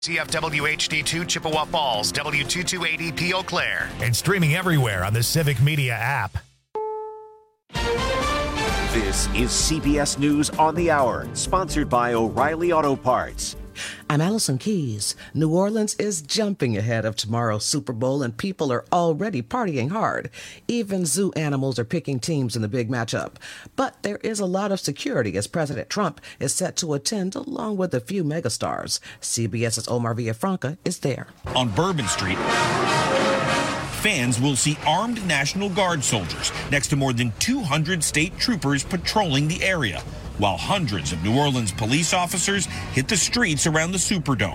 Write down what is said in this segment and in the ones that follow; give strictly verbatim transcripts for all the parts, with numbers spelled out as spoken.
C F W H D two Chippewa Falls, W two two eight E P Eau Claire, and streaming everywhere on the Civic Media app. This is C B S News on the Hour, sponsored by O'Reilly Auto Parts. I'm Allison Keys. New Orleans is jumping ahead of tomorrow's Super Bowl, and people are already partying hard. Even zoo animals are picking teams in the big matchup. But there is a lot of security as President Trump is set to attend along with a few megastars. CBS's Omar Villafranca is there. On Bourbon Street, fans will see armed National Guard soldiers next to more than two hundred state troopers patrolling the area, while hundreds of New Orleans police officers hit the streets around the Superdome.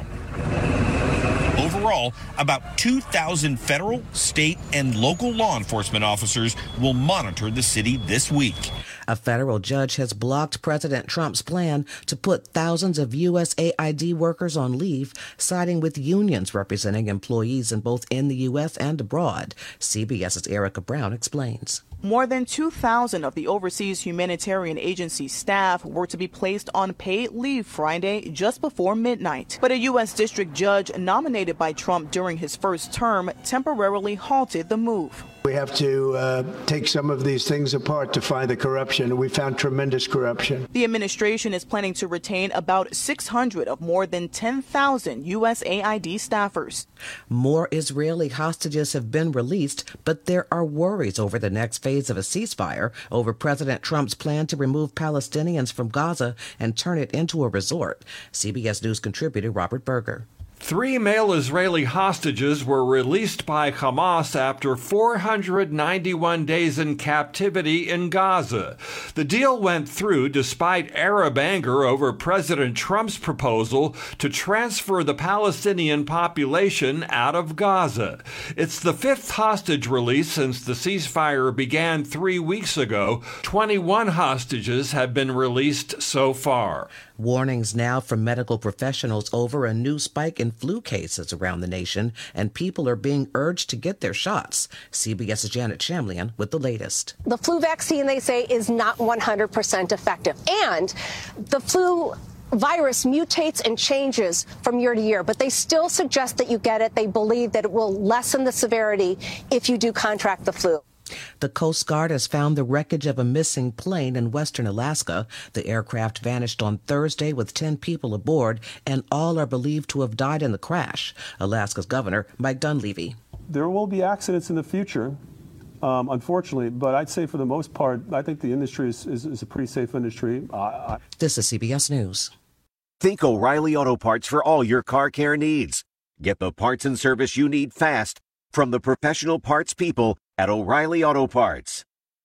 Overall, about two thousand federal, state, and local law enforcement officers will monitor the city this week. A federal judge has blocked President Trump's plan to put thousands of U S A I D workers on leave, siding with unions representing employees in both in the U S and abroad. CBS's Erica Brown explains. More than two thousand of the overseas humanitarian agency staff were to be placed on paid leave Friday just before midnight. But a U S district judge nominated by Trump during his first term temporarily halted the move. We have to uh, take some of these things apart to find the corruption. We found tremendous corruption. The administration is planning to retain about six hundred of more than ten thousand U S A I D staffers. More Israeli hostages have been released, but there are worries over the next phase of a ceasefire over President Trump's plan to remove Palestinians from Gaza and turn it into a resort. C B S News contributor Robert Berger. Three male Israeli hostages were released by Hamas after four hundred ninety-one days in captivity in Gaza. The deal went through despite Arab anger over President Trump's proposal to transfer the Palestinian population out of Gaza. It's the fifth hostage release since the ceasefire began three weeks ago. twenty-one hostages have been released so far. Warnings now from medical professionals over a new spike in flu cases around the nation, and people are being urged to get their shots. CBS's Janet Shamlian with the latest. The flu vaccine, they say, is not one hundred percent effective. And the flu virus mutates and changes from year to year, but they still suggest that you get it. They believe that it will lessen the severity if you do contract the flu. The Coast Guard has found the wreckage of a missing plane in western Alaska. The aircraft vanished on Thursday with ten people aboard, and all are believed to have died in the crash. Alaska's Governor Mike Dunleavy. There will be accidents in the future, um, unfortunately, but I'd say for the most part, I think the industry is, is, is a pretty safe industry. Uh, I... This is C B S News. Think O'Reilly Auto Parts for all your car care needs. Get the parts and service you need fast from the professional parts people at O'Reilly Auto Parts.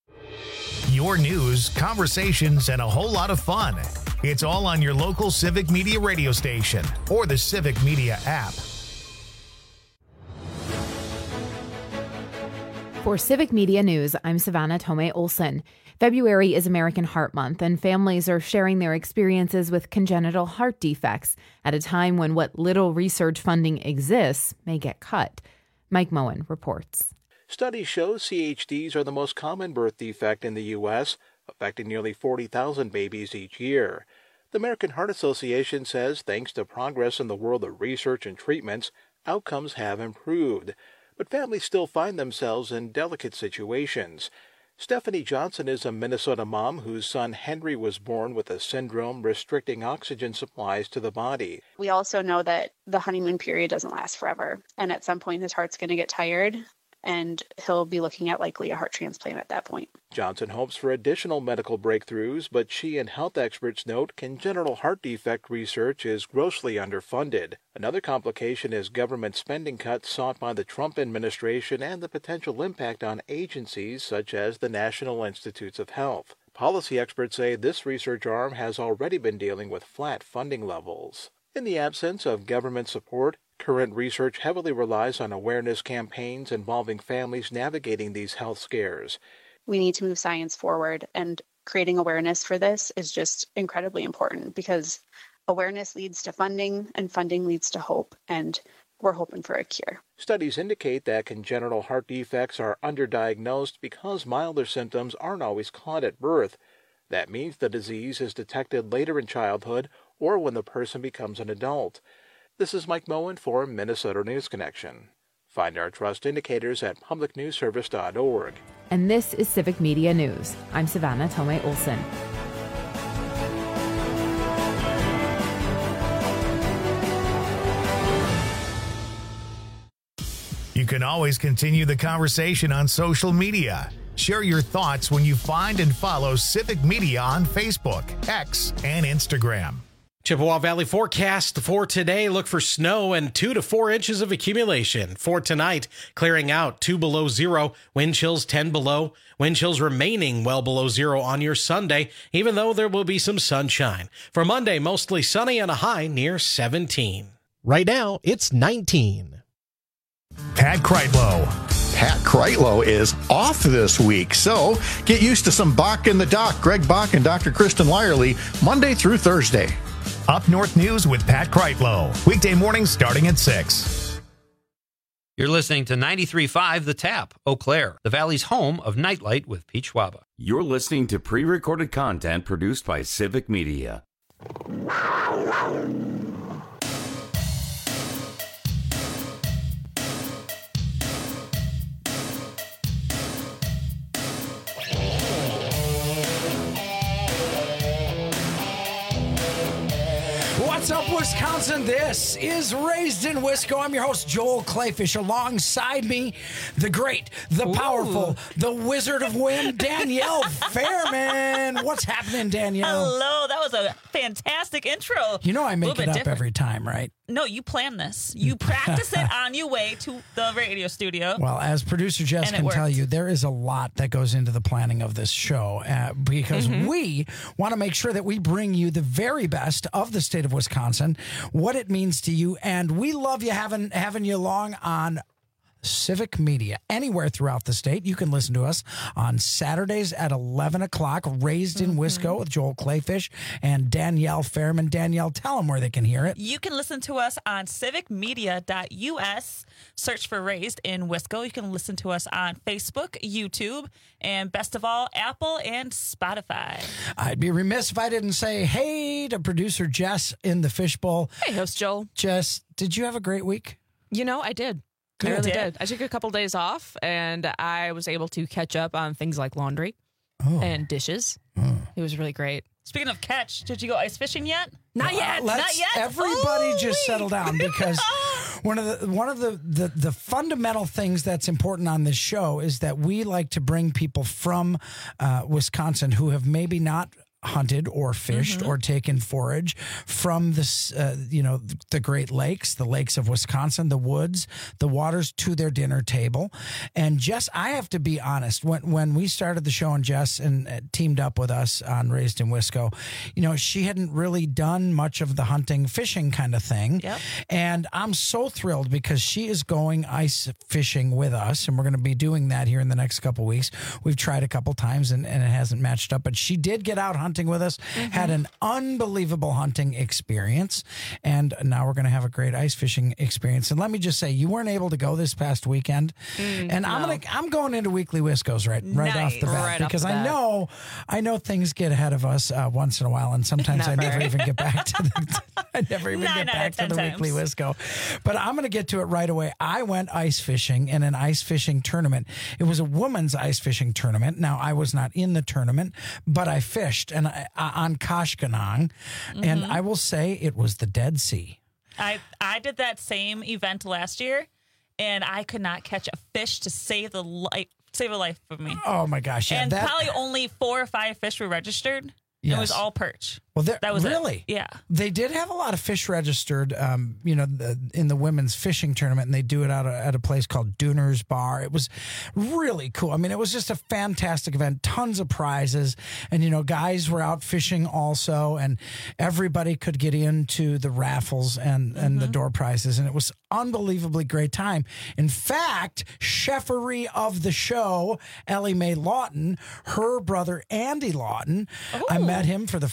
Your news, conversations, and a whole lot of fun. It's all on your local Civic Media radio station or the Civic Media app. For Civic Media News, I'm Savannah Tomei Olson. February is American Heart Month, and families are sharing their experiences with congenital heart defects at a time when what little research funding exists may get cut. Mike Moen reports. Studies show C H Ds are the most common birth defect in the U S, affecting nearly forty thousand babies each year. The American Heart Association says thanks to progress in the world of research and treatments, outcomes have improved. But families still find themselves in delicate situations. Stephanie Johnson is a Minnesota mom whose son Henry was born with a syndrome restricting oxygen supplies to the body. We also know that the honeymoon period doesn't last forever, and at some point his heart's going to get tired, and he'll be looking at likely a heart transplant at that point. Johnson hopes for additional medical breakthroughs, but she and health experts note congenital heart defect research is grossly underfunded. Another complication is government spending cuts sought by the Trump administration and the potential impact on agencies such as the National Institutes of Health. Policy experts say this research arm has already been dealing with flat funding levels. In the absence of government support, current research heavily relies on awareness campaigns involving families navigating these health scares. We need to move science forward, and creating awareness for this is just incredibly important because awareness leads to funding, and funding leads to hope, and we're hoping for a cure. Studies indicate that congenital heart defects are underdiagnosed because milder symptoms aren't always caught at birth. That means the disease is detected later in childhood or when the person becomes an adult. This is Mike Moen for Minnesota News Connection. Find our trust indicators at public news service dot org. And this is Civic Media News. I'm Savannah Tomei Olson. You can always continue the conversation on social media. Share your thoughts when you find and follow Civic Media on Facebook, X, and Instagram. Chippewa Valley forecast for today. Look for snow and two to four inches of accumulation. For tonight, clearing out two below zero, wind chills ten below, wind chills remaining well below zero on your Sunday, even though there will be some sunshine. For Monday, mostly sunny and a high near seventeen. Right now, it's nineteen. Pat Kreitlow. Pat Kreitlow is off this week, so get used to some Bach in the Dock. Greg Bach and Doctor Kristen Lyerly, Monday through Thursday. Up North News with Pat Kreitlow. Weekday mornings starting at six. You're listening to ninety-three point five The Tap, Eau Claire, the Valley's home of Nightlight with Pete Schwaba. You're listening to pre-recorded content produced by Civic Media. What's up, Wisconsin? This is Raised in Wisco. I'm your host, Joel Clayfish. Alongside me, the great, the Ooh. powerful, the wizard of wind, Danielle Fairman. What's happening, Danielle? Hello. That was a fantastic intro. You know I make it up different. every time, right? No, you plan this. You practice it on your way to the radio studio. Well, as producer Jess And it can tell worked. you, there is a lot that goes into the planning of this show uh, because Mhm. we want to make sure that we bring you the very best of the state of Wisconsin, what it means to you, and we love you having having you along on Civic Media anywhere throughout the state. You can listen to us on Saturdays at eleven o'clock, Raised in Wisco with Joel Clayfish and Danielle Fairman. Danielle, tell them where they can hear it. You can listen to us on civic media dot U S. Search for Raised in Wisco. You can listen to us on Facebook, YouTube, and best of all, Apple and Spotify. I'd be remiss if I didn't say hey to producer Jess in the fishbowl. Hey, host Joel. Jess, did you have a great week? You know, I did. I Good. really Did? did. I took a couple days off, and I was able to catch up on things like laundry Oh. and dishes. It was really great. Speaking of catch, did you go ice fishing yet? Not Uh, yet. let's Not yet. Everybody just Ooh-wee. settle down because one of the one of the, the the fundamental things that's important on this show is that we like to bring people from uh, Wisconsin who have maybe not hunted or fished Mm-hmm. or taken forage from the uh, you know the Great Lakes, the lakes of Wisconsin, the woods, the waters to their dinner table. And Jess, I have to be honest, when when we started the show and Jess and uh, teamed up with us on Raised in Wisco, you know, she hadn't really done much of the hunting fishing kind of thing. Yep. And I'm so thrilled because she is going ice fishing with us, and we're going to be doing that here in the next couple weeks. We've tried a couple times and, and it hasn't matched up, but she did get out hunting with us, had an unbelievable hunting experience, and now we're going to have a great ice fishing experience. And let me just say, you weren't able to go this past weekend, Mm, and I'm no. gonna I'm going into Weekly Wiscos right right off the Nice. bat Right off because the I bat. know I know things get ahead of us uh, once in a while, and sometimes I Never. never even get back to the I never even Nine get out back of to the ten Weekly times. Wisco. But I'm going to get to it right away. I went ice fishing in an ice fishing tournament. It was a women's ice fishing tournament. Now, I was not in the tournament, but I fished and I, uh, on Koshkonong, and I will say it was the Dead Sea. I I did that same event last year, and I could not catch a fish to save the life save a life for me. Oh my gosh! Yeah, and that, probably only four or five fish were registered. It was Yes. all perch. Well, there- that was it. really? Yeah. They did have a lot of fish registered, um, you know, the, in the women's fishing tournament, and they do it out of, at a place called Dooner's Bar. It was really cool. I mean, it was just a fantastic event, tons of prizes, and, you know, guys were out fishing also, and everybody could get into the raffles and, and the door prizes, and it was unbelievably great time. In fact, chefery of the show, Ellie Mae Lawton, her brother Andy Lawton, I met him for the first time.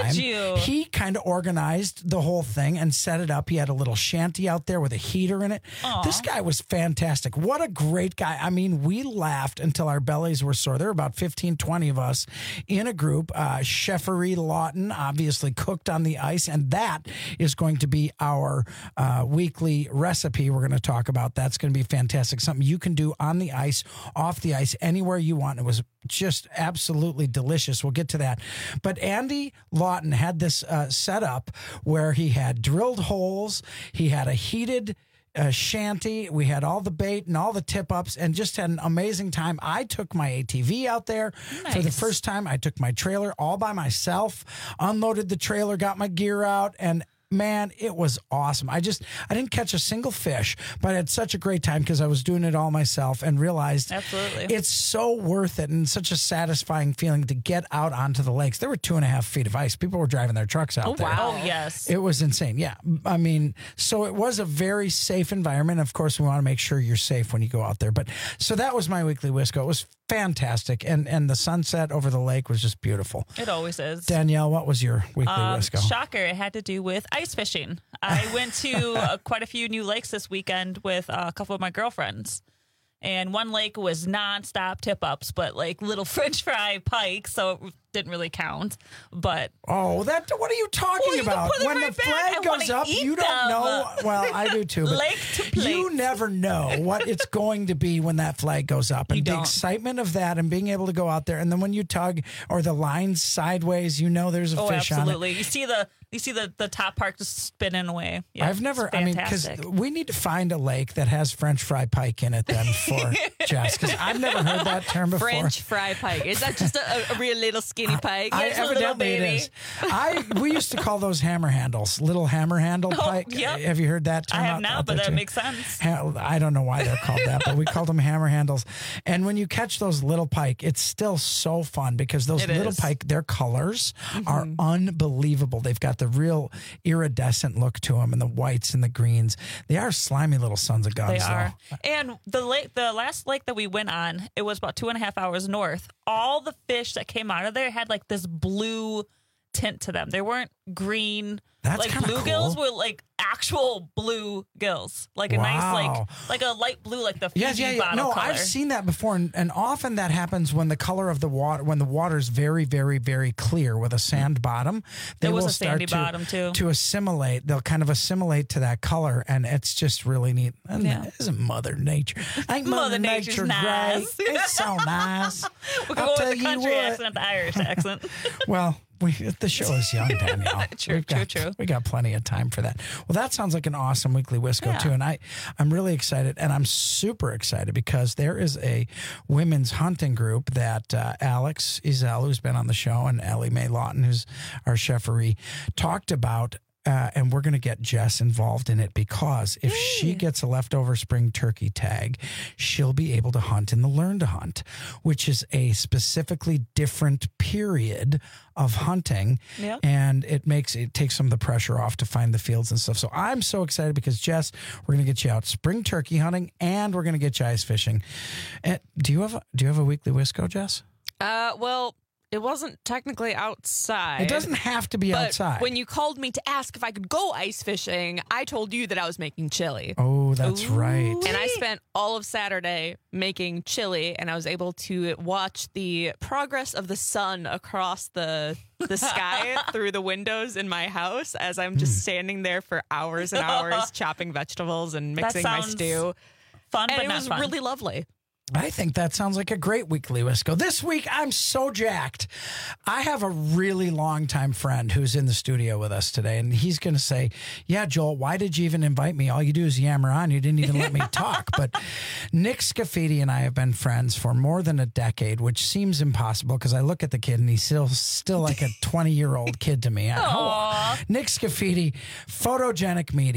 time. you? He kind of organized the whole thing and set it up. He had a little shanty out there with a heater in it. Aw. This guy was fantastic. What a great guy. I mean, we laughed until our bellies were sore. There were about fifteen, twenty of us in a group. Uh, Chefery Lawton obviously cooked on the ice, and that is going to be our uh, weekly recipe we're going to talk about. That's going to be fantastic. Something you can do on the ice, off the ice, anywhere you want. It was just absolutely delicious. We'll get to that. But Andy Lawton had this uh, set up where he had drilled holes, he had a heated uh, shanty, we had all the bait and all the tip-ups, and just had an amazing time. I took my A T V out there Nice. for the first time. I took my trailer all by myself, unloaded the trailer, got my gear out, and man, it was awesome. I just, I didn't catch a single fish, but I had such a great time because I was doing it all myself and realized Absolutely. it's so worth it and such a satisfying feeling to get out onto the lakes. There were two and a half feet of ice. People were driving their trucks out Oh, there. wow. Oh, yes. It was insane. Yeah. I mean, so it was a very safe environment. Of course, we want to make sure you're safe when you go out there. But so that was my weekly Wisco. It was fantastic. And, and the sunset over the lake was just beautiful. It always is. Danielle, what was your weekly Um, Wisco? shocker, it had to do with ice fishing. I went to uh, quite a few new lakes this weekend with uh, a couple of my girlfriends. And one lake was nonstop tip-ups, but like little French fry pike, so it didn't really count. But Oh, that! What are you talking Well, you can about? put them when right the back. I flag wanna goes up, eat you don't them. know. Well, I do too. But Lake to plate. you never know what it's going to be when that flag goes up, and You the don't. excitement of that, and being able to go out there, and then when you tug or the line's sideways, you know there's a oh, fish absolutely! on it. You see the you see the, the top part just spinning away. Yeah, I've never. it's I mean, because fantastic. we need to find a lake that has French fry pike in it then for Jess, because I've never heard that term before. French fry pike. Is that just a, a real little skinny pike? I, it's a little evidently it baby. is. I we used to call those hammer handles, little hammer handle Oh, pike. yep. Have you heard that term? I have out- now, out but there that too? makes sense. Ha- I don't know why they're called that, but we called them hammer handles. And when you catch those little pike, it's still so fun because those It little is. pike, their colors are unbelievable. They've got the real iridescent look to them, and the whites and the greens. They are slimy little sons of guns. They though. are. And the lake, the last lake that we went on, it was about two and a half hours north. All the fish that came out of there had like this blue tint to them. They weren't green. That's like kinda bluegills cool. were like actual blue gills, like a Wow. nice like like a light blue, like the Fiji Yes, yeah, yeah. bottle No, color. I've seen that before, and, and often that happens when the color of the water, when the water's very, very, very clear with a sand bottom. They There was will a start sandy to, bottom, too. to assimilate. They'll kind of assimilate to that color, and it's just really neat. And Yeah. isn't Mother Nature? Ain't Mother, Mother Nature's Nature nice. great? It's so nice. we can I'll go tell with the you country what. accent, the Irish accent. Well, we, the show is young, Danielle. True, We've true, got, true. We got plenty of time for that. Well, that sounds like an awesome weekly Wisco Yeah. too, and I, I'm really excited, and I'm super excited because there is a women's hunting group that uh, Alex Ezel, who's been on the show, and Ellie Mae Lawton, who's our chefery, talked about. Uh, and we're going to get Jess involved in it because if she gets a leftover spring turkey tag, she'll be able to hunt in the Learn to Hunt, which is a specifically different period of hunting. Yep. And it makes it takes some of the pressure off to find the fields and stuff. So I'm so excited because Jess, we're going to get you out spring turkey hunting and we're going to get you ice fishing. And do you have a, do you have a weekly Wisco, Jess? Uh, well, it wasn't technically outside. It doesn't have to be but outside. When you called me to ask if I could go ice fishing, I told you that I was making chili. Oh, that's right. And I spent all of Saturday making chili, and I was able to watch the progress of the sun across the the sky through the windows in my house as I'm just standing there for hours and hours chopping vegetables and That mixing my sounds stew. Fun, And but it not was fun. really lovely. I think that sounds like a great weekly Wisco. This week, I'm so jacked. I have a really long-time friend who's in the studio with us today, and he's going to say, yeah, Joel, why did you even invite me? All you do is yammer on. You didn't even let me talk. But Nick Scafidi and I have been friends for more than a decade, which seems impossible because I look at the kid, and he's still, still like a twenty-year-old kid to me. Aw. Nick Scafidi, Photogenic Media.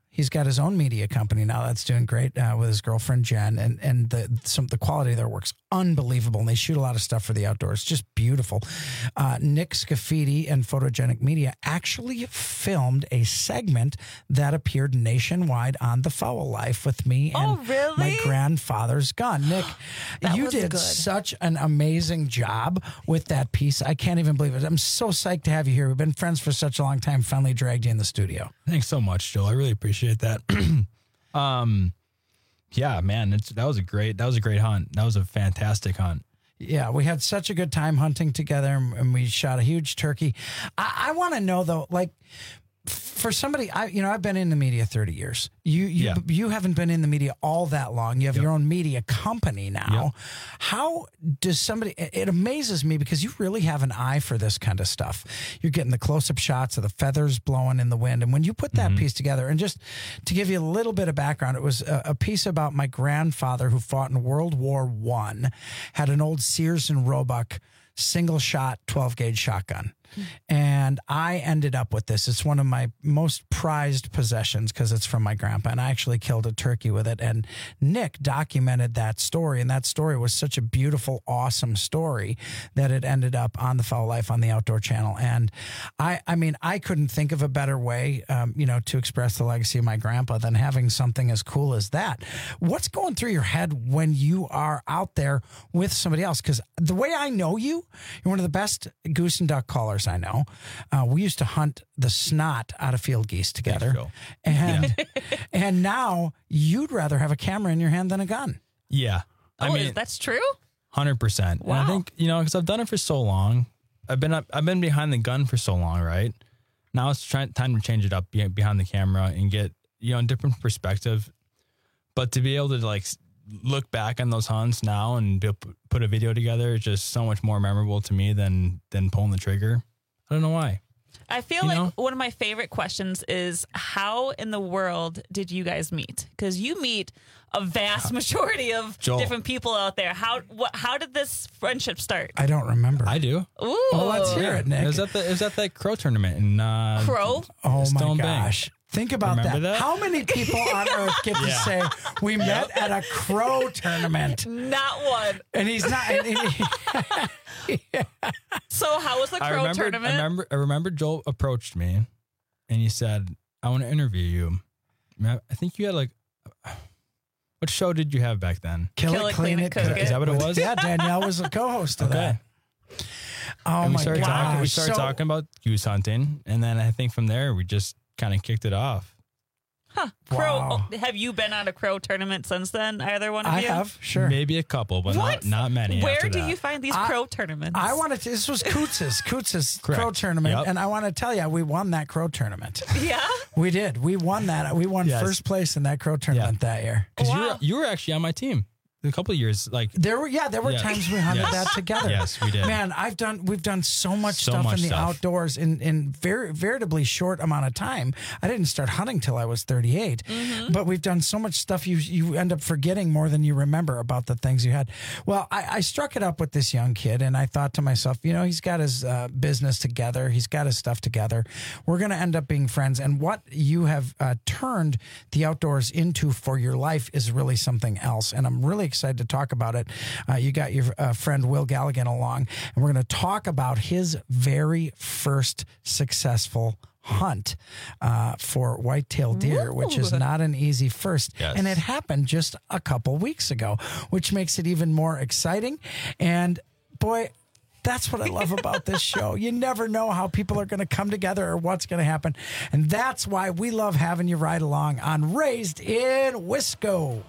He's got his own media company now that's doing great uh, with his girlfriend Jen, and and the some the quality of their work's unbelievable. And they shoot a lot of stuff for the outdoors, just beautiful. Uh, Nick Scafidi and Photogenic Media actually filmed a segment that appeared nationwide on The Foul Life with me and oh, really? my grandfather's gun. Nick, you was did good. such an amazing job with that piece. I can't even believe it. I'm so psyched to have you here. We've been friends for such a long time. Finally dragged you in the studio. Thanks so much, Joel. I really appreciate that. um, yeah, man, it's that was a great that was a great hunt. That was a fantastic hunt. Yeah, we had such a good time hunting together, and we shot a huge turkey. I, I want to know though, like, for somebody, I you know, I've been in the media thirty years. You you Yeah. you haven't been in the media all that long. You have Yep. your own media company now. Yep. How does somebody? It it amazes me because you really have an eye for this kind of stuff. You're getting the close-up shots of the feathers blowing in the wind, and when you put that Mm-hmm. piece together, and just to give you a little bit of background, it was a, a piece about my grandfather who fought in World War One, had an old Sears and Roebuck single-shot twelve-gauge shotgun. And I ended up with this. It's one of my most prized possessions because it's from my grandpa, and I actually killed a turkey with it. And Nick documented that story, and that story was such a beautiful, awesome story that it ended up on The Foul Life on the Outdoor Channel. And I, I mean, I couldn't think of a better way, um, you know, to express the legacy of my grandpa than having something as cool as that. What's going through your head when you are out there with somebody else? Because the way I know you, you're one of the best goose and duck callers I know. Uh, we used to hunt the snot out of field geese together, and and now you'd rather have a camera in your hand than a gun. Yeah, I oh, mean is that's true? hundred percent. Wow. And I think you know because I've done it for so long. I've been up, I've been behind the gun for so long, right? Now it's try, time to change it up be- behind the camera and get you know a different perspective. But to be able to like look back on those hunts now and be, put a video together is just so much more memorable to me than than pulling the trigger. I don't know why. I feel You like know? one of my favorite questions is how in the world did you guys meet? Because you meet a vast majority of Joel. different people out there. How what, how did this friendship start? I don't remember. I do. Ooh, Well, let's hear it, Nick. It was at the it was at that crow tournament in uh, Crow? Oh Stone my Bank. gosh. Think about that. Remember that? How many people on earth get to Yeah. say we met at a crow tournament? Not one. And he's not. And he- So how was the I crow remember, tournament? I remember. I remember Joel approached me, and he said, "I want to interview you." I think you had like, what show did you have back then? Kill, Kill it, it, clean, clean it, it, cook cook it. Is that what it was? Yeah, Danielle was a co-host of Okay. that. Oh and we my started gosh. talking. We started So- talking about goose hunting, and then I think from there we just kind of kicked it off. Huh. Crow. Wow. oh, have you been on a crow tournament since then? Either one of I you? have, sure. Maybe a couple, but What? not not many. Where after do that. you find these I- crow tournaments? I wanted to, this was Coots's, Coots's Correct. crow tournament. Yep. And I want to tell you, we won that crow tournament. Yeah. We did. We won that. We won Yes. first place in that crow tournament that year. Because you Wow. were you were actually on my team a couple of years. Like There were, yeah, there were Yeah. times we hunted Yes. that together. Yes, we did. Man, I've done, we've done so much So stuff much in the stuff. outdoors in, in very, veritably short amount of time. I didn't start hunting till I was thirty-eight, Mm-hmm. but we've done so much stuff you, you end up forgetting more than you remember about the things you had. Well, I, I struck it up with this young kid and I thought to myself, you know, he's got his uh, business together. He's got his stuff together. We're going to end up being friends. And what you have uh, turned the outdoors into for your life is really something else. And I'm really excited to talk about it. Uh, you got your uh, friend Will Galligan along, and we're going to talk about his very first successful hunt uh, for whitetail deer, which is Ooh. not an easy first. Yes. And it happened just a couple weeks ago, which makes it even more exciting. And boy, that's what I love about this show. You never know how people are going to come together or what's going to happen. And that's why we love having you ride along on Raised in Wisco.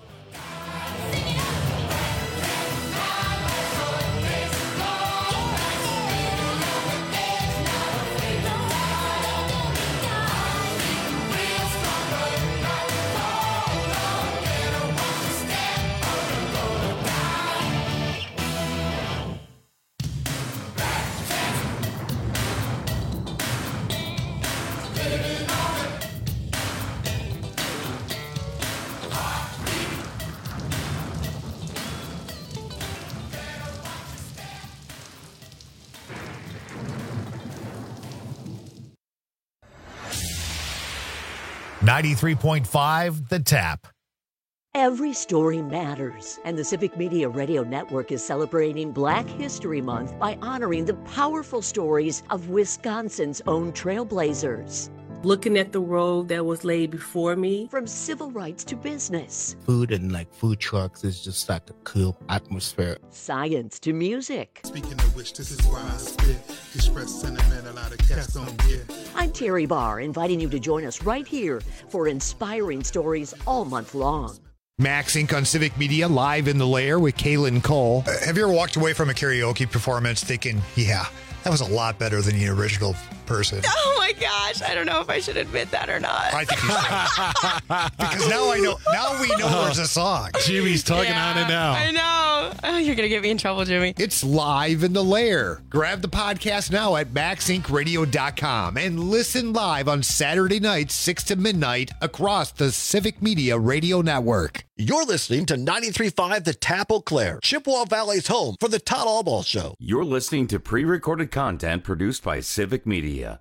ninety-three point five The Tap. Every story matters, and the Civic Media Radio Network is celebrating Black History Month by honoring the powerful stories of Wisconsin's own trailblazers. Looking at the road that was laid before me. From civil rights to business. Food and like food trucks is just like a cool atmosphere. Science to music. Speaking of which, this is why I spit. Express sentiment a lot of cats don't get. I'm Terry Barr, inviting you to join us right here for inspiring stories all month long. Max Incorporated on Civic Media, live in the lair with Kaylin Cole. Uh, have you ever walked away from a karaoke performance thinking, yeah, that was a lot better than the original person? Oh my gosh, I don't know if I should admit that or not. I think you should. Because now I know. Now we know there's a song. Jimmy's tugging Yeah, on it now. I know. Oh, you're going to get me in trouble, Jimmy. It's live in the lair. Grab the podcast now at max inc radio dot com and listen live on Saturday nights, six to midnight, across the Civic Media Radio Network. You're listening to ninety-three point five The Tap Eau Claire, Chippewa Valley's home for the Todd Allball Show. You're listening to pre-recorded content produced by Civic Media.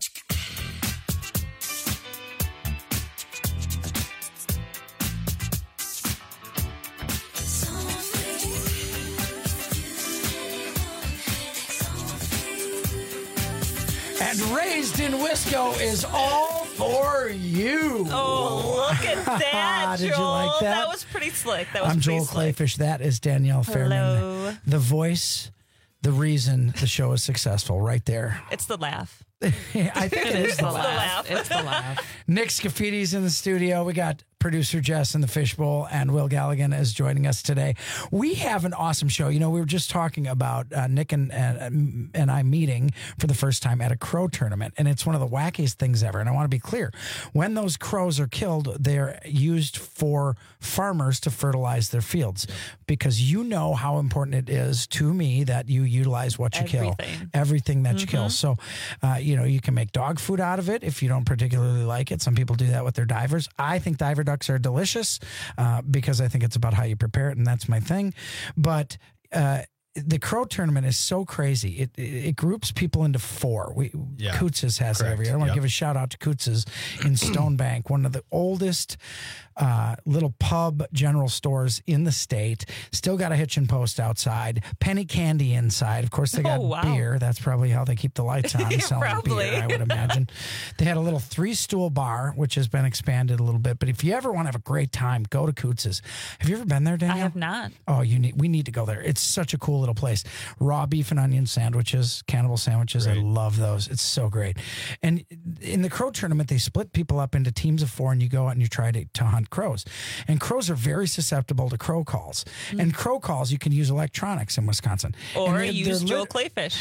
And Raised in Wisco is all for you. Oh, look at that, Did Joel. you like that? That was pretty slick. That was I'm pretty Joel slick. Clayfish. That is Danielle Fairman. Hello. The voice, the reason the show is successful, right there. It's the laugh. I think it is the laugh. It's the laugh. Nick Scaffidi's in the studio. We got producer Jess in the fishbowl, and Will Galligan is joining us today. We have an awesome show. You know, we were just talking about uh, Nick and, and and I meeting for the first time at a crow tournament, and it's one of the wackiest things ever. And I want to be clear: when those crows are killed, they're used for farmers to fertilize their fields, because you know how important it is to me that you utilize what you kill, Everything. everything that you Mm-hmm. kill. So, uh, you know, you can make dog food out of it if you don't particularly like it. Some people do that with their divers. I think diver ducks are delicious uh, because I think it's about how you prepare it, and that's my thing. But uh, the crow tournament is so crazy. It it, it groups people into four. We Yeah, Coots's has it correct. every year. I want to Yep. give a shout out to Coots's in Stonebank, one of the oldest uh, little pub general stores in the state. Still got a hitching post outside, penny candy inside. Of course, they got Oh, wow. beer. That's probably how they keep the lights on, selling Probably. beer, I would imagine. They had a little three stool bar, which has been expanded a little bit. But if you ever want to have a great time, go to Coots's. Have you ever been there, Danielle? I have not. Oh, you need. We need to go there. It's such a cool little place. Raw beef and onion sandwiches, cannibal sandwiches. I love those. It's so great. And in the crow tournament, they split people up into teams of four, and you go out and you try to, to hunt crows. And crows are very susceptible to crow calls. Mm. And crow calls, you can use electronics in Wisconsin. Or And they're- use they're Joel lit- Clayfish.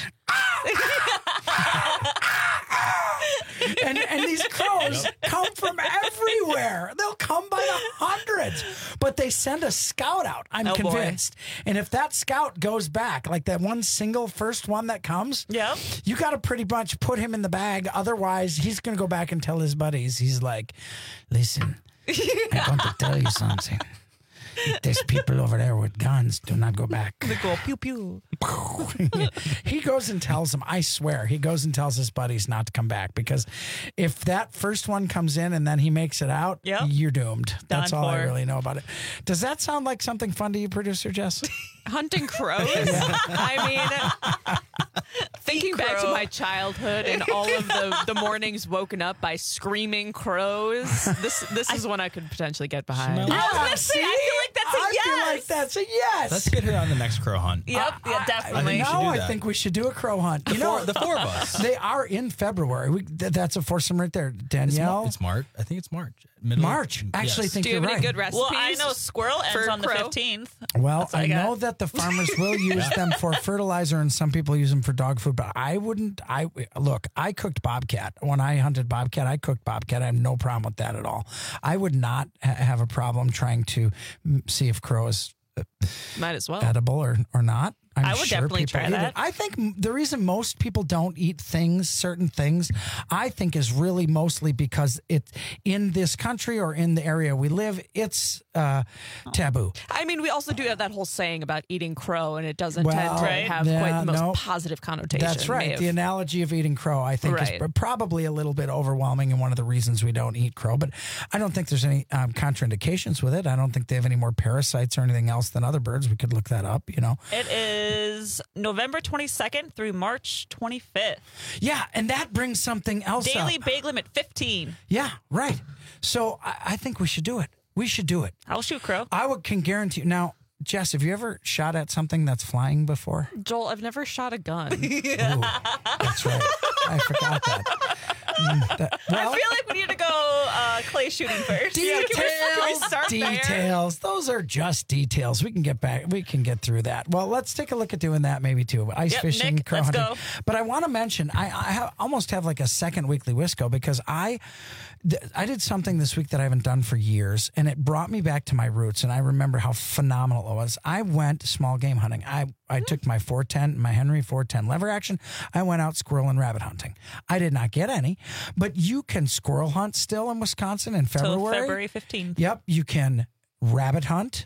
and, and these crows come from everywhere. They'll come by the hundreds. But they send a scout out, I'm Oh, boy. convinced. And if that scout goes back, like that one single first one that comes, Yep. you got to pretty much put him in the bag. Otherwise, he's going to go back and tell his buddies. He's like, listen, I want to tell you something. There's people over there with guns. Do not go back. They go pew pew. He goes and tells them, I swear, he goes and tells his buddies not to come back, because if that first one comes in and then he makes it out, Yep. you're doomed. That's Done all I for. really know about it. Does that sound like something fun to you, producer Jess? Hunting crows? I mean, thinking back to crow. my childhood and all of the, the mornings woken up by screaming crows, this this is one I could potentially get behind. Smell- I was Yeah, gonna say, see? I feel like that's a I yes. feel like that's a yes. Let's get her on the next crow hunt. Yep, yeah, definitely. we should No, do I that. think we should do a crow hunt. The You four- know, the four of us. They are in February. We, th- that's a foursome right there. It's, Danielle. Mar- it's March. I think it's March. Middle March. Actually, yes. think Do you you're have right. any good recipes? Well, I know squirrel ends for on the crow? fifteenth. Well, That's what I I got. know that the farmers will use them for fertilizer, and some people use them for dog food. But I wouldn't. I look. I cooked bobcat when I hunted bobcat. I cooked bobcat. I have no problem with that at all. I would not ha- have a problem trying to mm, see if crow is uh, Might as well. edible or or not. I'm I would sure definitely people try eat that. it. I think m- the reason most people don't eat things, certain things, I think is really mostly because it in this country or in the area we live, it's uh, taboo. I mean, we also do have that whole saying about eating crow, and it doesn't Well, tend to have yeah, quite the most no. positive connotation. That's right. May The have- analogy of eating crow, I think, Right. is probably a little bit overwhelming and one of the reasons we don't eat crow. But I don't think there's any um, contraindications with it. I don't think they have any more parasites or anything else than other birds. We could look that up, you know. It is November twenty-second through March twenty-fifth. Yeah, and that brings something else Daily up. bag limit fifteen. Yeah, right. So I, I think we should do it. We should do it. I'll shoot crow. I would, can guarantee. Now, Jess, have you ever shot at something that's flying before? Joel, I've never shot a gun. Ooh, that's right. I forgot that. Mm, that- well, I feel like we need to go uh, clay shooting first. Details, Can we, can we start there? details. Those are just details. We can get back. We can get through that. Well, let's take a look at doing that maybe too. Ice Yep, fishing, Nick, crow let's hunting. go. But I want to mention, I, I have, almost have like a second weekly Wisco because I, th- I did something this week that I haven't done for years, and it brought me back to my roots. And I remember how phenomenal it was. I went small game hunting. I I took my four ten, my Henry four ten lever action. I went out squirrel and rabbit hunting. I did not get any, but you can squirrel hunt still in Wisconsin in Till February. February fifteenth. Yep, you can rabbit hunt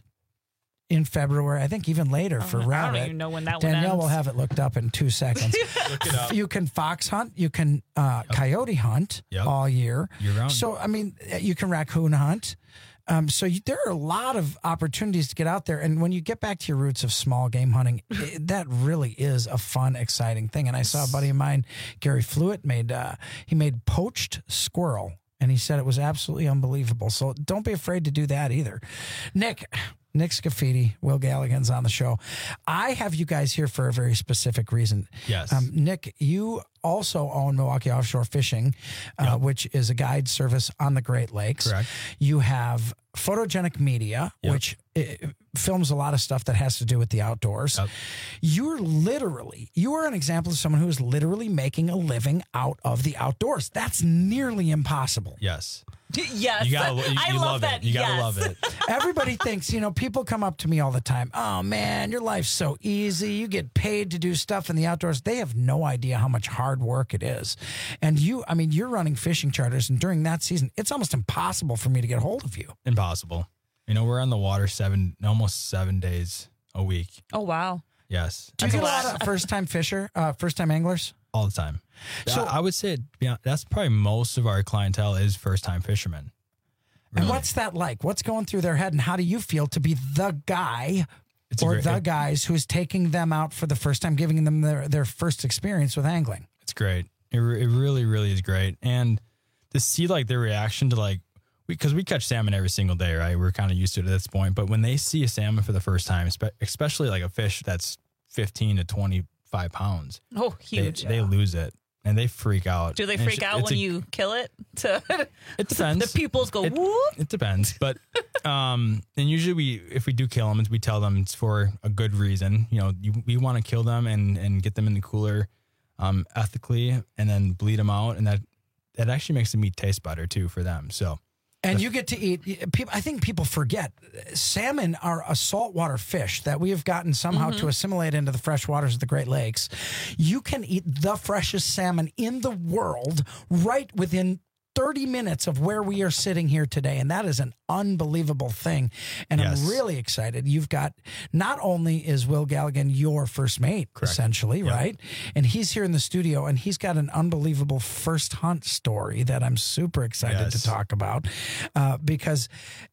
in February. I think even later for I don't rabbit. even know when that one Danielle ends. will have it looked up in two seconds. Look it up. You can fox hunt. You can uh, coyote hunt Yep. all year. Year round. So I mean, you can raccoon hunt. Um, so you, there are a lot of opportunities to get out there. And when you get back to your roots of small game hunting, it, that really is a fun, exciting thing. And I saw a buddy of mine, Gary Flewitt, made uh, he made poached squirrel. And he said it was absolutely unbelievable. So don't be afraid to do that either. Nick, Nick Scafidi, Will Galligan's on the show. I have you guys here for a very specific reason. Yes. Um, Nick, you also own Milwaukee Offshore Fishing, uh, Yep. which is a guide service on the Great Lakes. Correct. You have Photogenic Media, Yep. which uh, films a lot of stuff that has to do with the outdoors. Yep. You're literally, you are an example of someone who is literally making a living out of the outdoors. That's nearly impossible. Yes. Yes. You gotta, you, I you love love that. it. You gotta yes. love it. Everybody thinks, you know, people come up to me all the time. Oh man, your life's so easy. You get paid to do stuff in the outdoors. They have no idea how much hard work it is. And you, I mean, you're running fishing charters, and during that season, it's almost impossible for me to get a hold of you. Impossible. You know, we're on the water seven, almost seven days a week. Oh, wow. Yes. Do you That's get a a lot lot. of first time fisher, uh, first time anglers? All the time. So- So I would say yeah, that's probably most of our clientele is first time fishermen. And Really. what's that like? What's going through their head, and how do you feel to be the guy It's a or great- the it- guys who's taking them out for the first time, giving them their, their first experience with angling? It's great. It, re- it really, really is great. And to see like their reaction to like, because we, we catch salmon every single day, right? We're kind of used to it at this point. But when they see a salmon for the first time, espe- especially like a fish that's fifteen to twenty-five pounds, Oh, they, huge. they lose it and they freak out. Do they And freak it's- out it's when a- you kill it? To It depends. the pupils go It- whoop. It depends, but um, and usually we, if we do kill them, we tell them it's for a good reason. You know, you, we want to kill them and and get them in the cooler, um, ethically, and then bleed them out, and that that actually makes the meat taste better too for them. So And you get to eat. People, I think people forget salmon are a saltwater fish that we have gotten somehow Mm-hmm. to assimilate into the fresh waters of the Great Lakes. You can eat the freshest salmon in the world right within thirty minutes of where we are sitting here today. And that is an unbelievable thing. And Yes. I'm really excited. You've got, not only is Will Galligan your first mate, Correct. essentially, Yep. right? And he's here in the studio, and he's got an unbelievable first hunt story that I'm super excited to Yes. talk about uh, because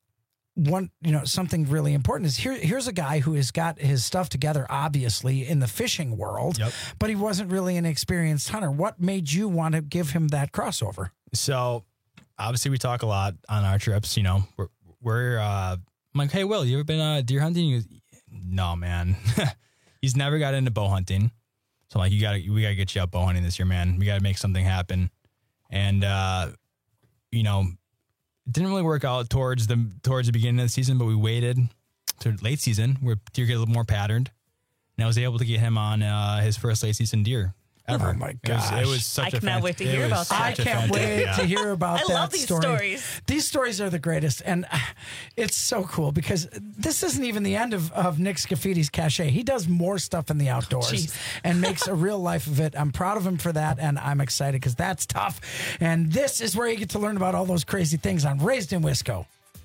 one, you know, something really important is here. Here's a guy who has got his stuff together, obviously in the fishing world, Yep. but he wasn't really an experienced hunter. What made you want to give him that crossover? So obviously we talk a lot on our trips, you know, we're, we're uh, I'm like, hey, Will, you ever been uh, deer hunting? He goes, no, man. He's never got into bow hunting. So I'm like, you gotta, we gotta get you out bow hunting this year, man. We gotta make something happen. And, uh, you know, it didn't really work out towards the, towards the beginning of the season, but we waited to late season where deer get a little more patterned. And I was able to get him on uh, his first late season deer ever. Oh my gosh. It was, it was such I a cannot fant- wait to it hear was about that. such I a can't fantastic- wait yeah. to hear about I that love these story. stories. These stories are the greatest, and uh, it's so cool because this isn't even the end of, of Nick Scaffidi's cachet. He does more stuff in the outdoors Jeez. and makes a real life of it. I'm proud of him for that, and I'm excited because that's tough. And this is where you get to learn about all those crazy things on Raised in Wisco.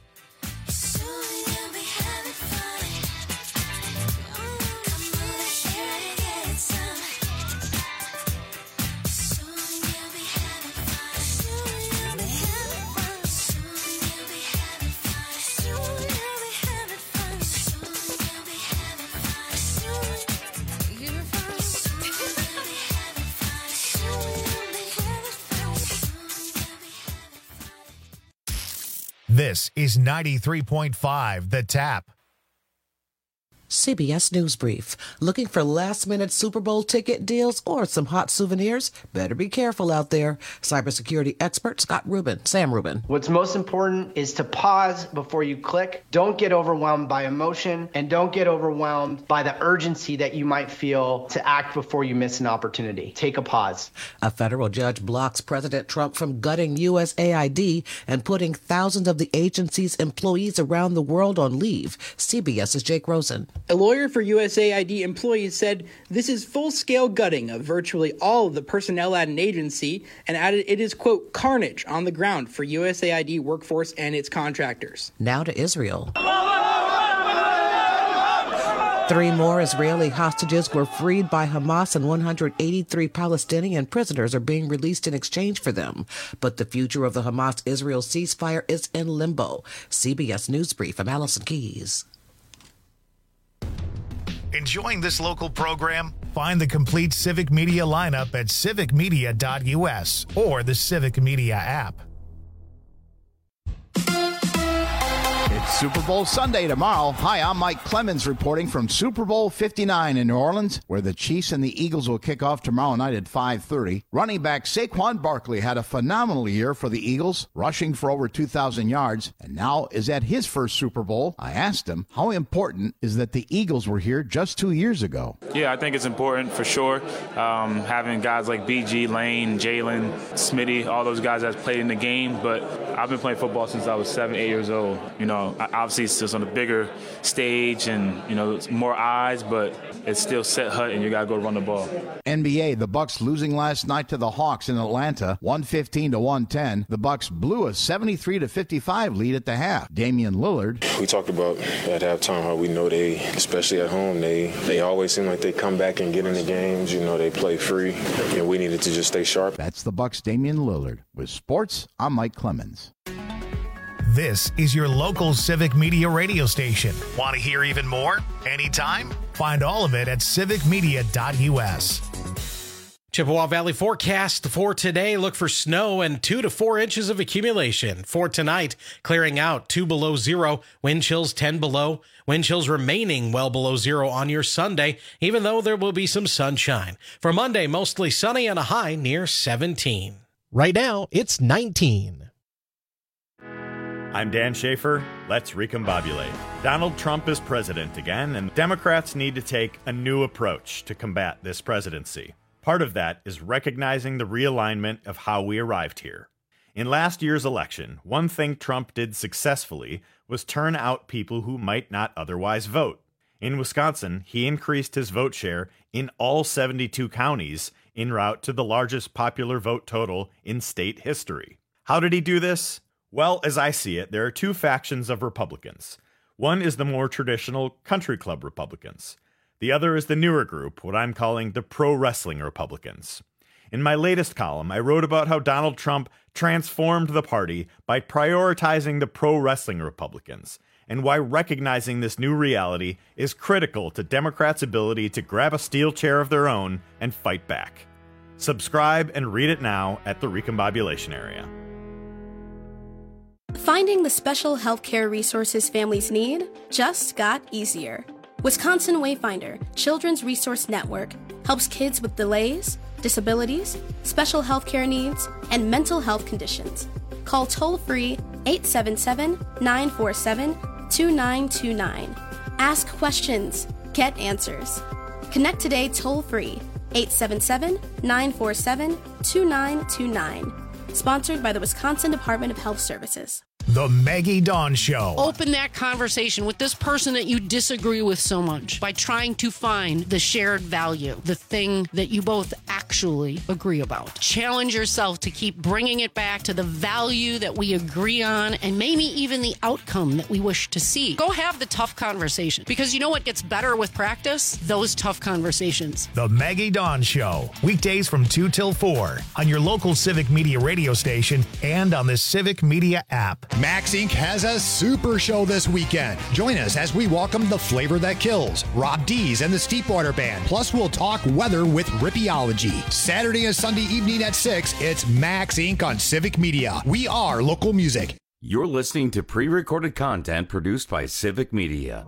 This is ninety-three point five The Tap. C B S News Brief. Looking for last-minute Super Bowl ticket deals or some hot souvenirs? Better be careful out there. Cybersecurity expert Scott Rubin. Sam Rubin. What's most important is to pause before you click. Don't get overwhelmed by emotion, and don't get overwhelmed by the urgency that you might feel to act before you miss an opportunity. Take a pause. A federal judge blocks President Trump from gutting U S A I D and putting thousands of the agency's employees around the world on leave. CBS's Jake Rosen. A lawyer for U S A I D employees said this is full-scale gutting of virtually all of the personnel at an agency and added it is, quote, carnage on the ground for U S A I D workforce and its contractors. Now to Israel. Three more Israeli hostages were freed by Hamas and one hundred eighty-three Palestinian prisoners are being released in exchange for them. But the future of the Hamas-Israel ceasefire is in limbo. C B S News Brief. I'm Allison Keys. Enjoying this local program? Find the complete Civic Media lineup at civic media dot u s or the Civic Media app. It's Super Bowl Sunday tomorrow. Hi, I'm Mike Clemens reporting from Super Bowl fifty-nine in New Orleans, where the Chiefs and the Eagles will kick off tomorrow night at five thirty. Running back Saquon Barkley had a phenomenal year for the Eagles, rushing for over two thousand yards, and now is at his first Super Bowl. I asked him how important is that the Eagles were here just two years ago. Yeah, I think it's important for sure. Um, having guys like B G, Lane, Jalen, Smitty, all those guys that's played in the game, but I've been playing football since I was seven, eight years old. You know, obviously it's just on a bigger stage and, you know, it's more eyes, but it's still set hut and you got to go run the ball. N B A, the Bucks losing last night to the Hawks in Atlanta, one fifteen to one ten. The Bucks blew a seventy-three to fifty-five lead at the half. Damian Lillard. We talked about at halftime how we know they, especially at home, they, they always seem like they come back and get in the games. You know, they play free, and we needed to just stay sharp. That's the Bucks' Damian Lillard. With sports, I'm Mike Clemens. This is your local Civic Media radio station. Want to hear even more? Anytime? Find all of it at civic media dot u s. Chippewa Valley forecast for today. Look for snow and two to four inches of accumulation. For tonight, clearing out two below zero, wind chills ten below, wind chills remaining well below zero on your Sunday, even though there will be some sunshine. For Monday, mostly sunny and a high near seventeen. Right now, it's nineteen. I'm Dan Schaefer. Let's recombobulate. Donald Trump is president again, and Democrats need to take a new approach to combat this presidency. Part of that is recognizing the realignment of how we arrived here. In last year's election, one thing Trump did successfully was turn out people who might not otherwise vote. In Wisconsin, he increased his vote share in all seventy-two counties en route to the largest popular vote total in state history. How did he do this? Well, as I see it, there are two factions of Republicans. One is the more traditional country club Republicans. The other is the newer group, what I'm calling the pro-wrestling Republicans. In my latest column, I wrote about how Donald Trump transformed the party by prioritizing the pro-wrestling Republicans, and why recognizing this new reality is critical to Democrats' ability to grab a steel chair of their own and fight back. Subscribe and read it now at the Recombobulation area. Finding the special healthcare resources families need just got easier. Wisconsin Wayfinder Children's Resource Network helps kids with delays, disabilities, special healthcare needs, and mental health conditions. Call toll-free eight seven seven, nine four seven, two nine two nine. Ask questions. Get answers. Connect today toll-free eight seven seven, nine four seven, two nine two nine. Sponsored by the Wisconsin Department of Health Services. The Maggie Dawn Show. Open that conversation with this person that you disagree with so much by trying to find the shared value, the thing that you both actually agree about. Challenge yourself to keep bringing it back to the value that we agree on and maybe even the outcome that we wish to see. Go have the tough conversation, because you know what gets better with practice? Those tough conversations. The Maggie Dawn Show. Weekdays from two till four on your local Civic Media radio station and on the Civic Media app. Max Incorporated has a super show this weekend. Join us as we welcome the flavor that kills, Rob Dees and the Steepwater Band. Plus, we'll talk weather with Rippeology. Saturday and Sunday evening at six, it's Max Incorporated on Civic Media. We are local music. You're listening to pre-recorded content produced by Civic Media.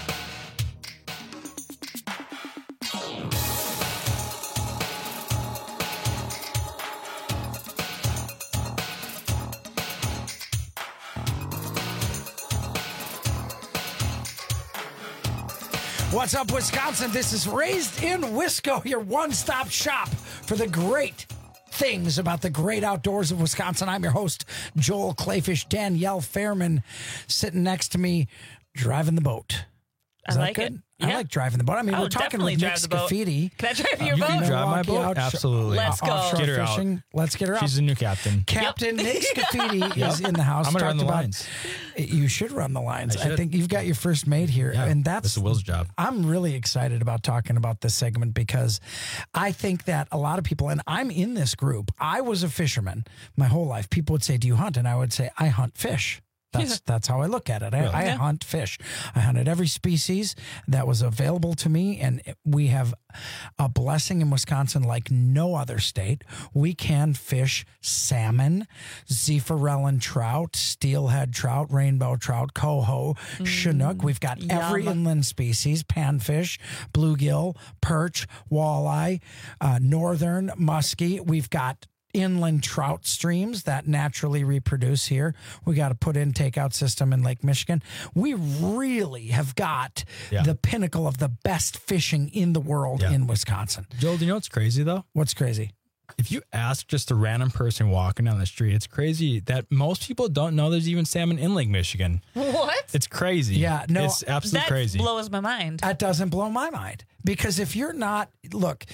What's up, Wisconsin? This is Raised in Wisco, your one-stop shop for the great things about the great outdoors of Wisconsin. I'm your host, Joel Clayfish. Danielle Fairman sitting next to me, driving the boat. Is I that like good? it. I Yeah. like driving the boat. I mean, I we're would talking definitely with Nick drive the boat. Scafidi. Can I drive your You boat? can drive my Milwaukee boat? Outshore- Absolutely. Let's go. Offshore Get her out. fishing. Let's get her out. She's the new captain. Captain Nick Scafidi Yep. is in the house. I'm gonna run Talked the about- lines. You should run the lines. I I, should. think you've got your first mate here, Yeah, and that's that's Will's job. I'm really excited about talking about this segment because I think that a lot of people, and I'm in this group. I was a fisherman my whole life. People would say, "Do you hunt?" And I would say, "I hunt fish." That's Yeah. that's how I look at it. I, Really? I Yeah. hunt fish. I hunted every species that was available to me, and we have a blessing in Wisconsin like no other state. We can fish salmon, zephyrellin trout, steelhead trout, rainbow trout, coho, chinook. We've got every yum. inland species: panfish, bluegill, perch, walleye, uh, northern muskie. We've got inland trout streams that naturally reproduce here. We got a put in takeout system in Lake Michigan. We really have got Yeah. the pinnacle of the best fishing in the world Yeah. in Wisconsin. Joel, do you know what's crazy though? What's crazy? If you ask just a random person walking down the street, it's crazy that most people don't know there's even salmon in Lake Michigan. What? It's crazy. Yeah, no, it's absolutely That crazy. blows my mind. That doesn't blow my mind. Because if you're not, look,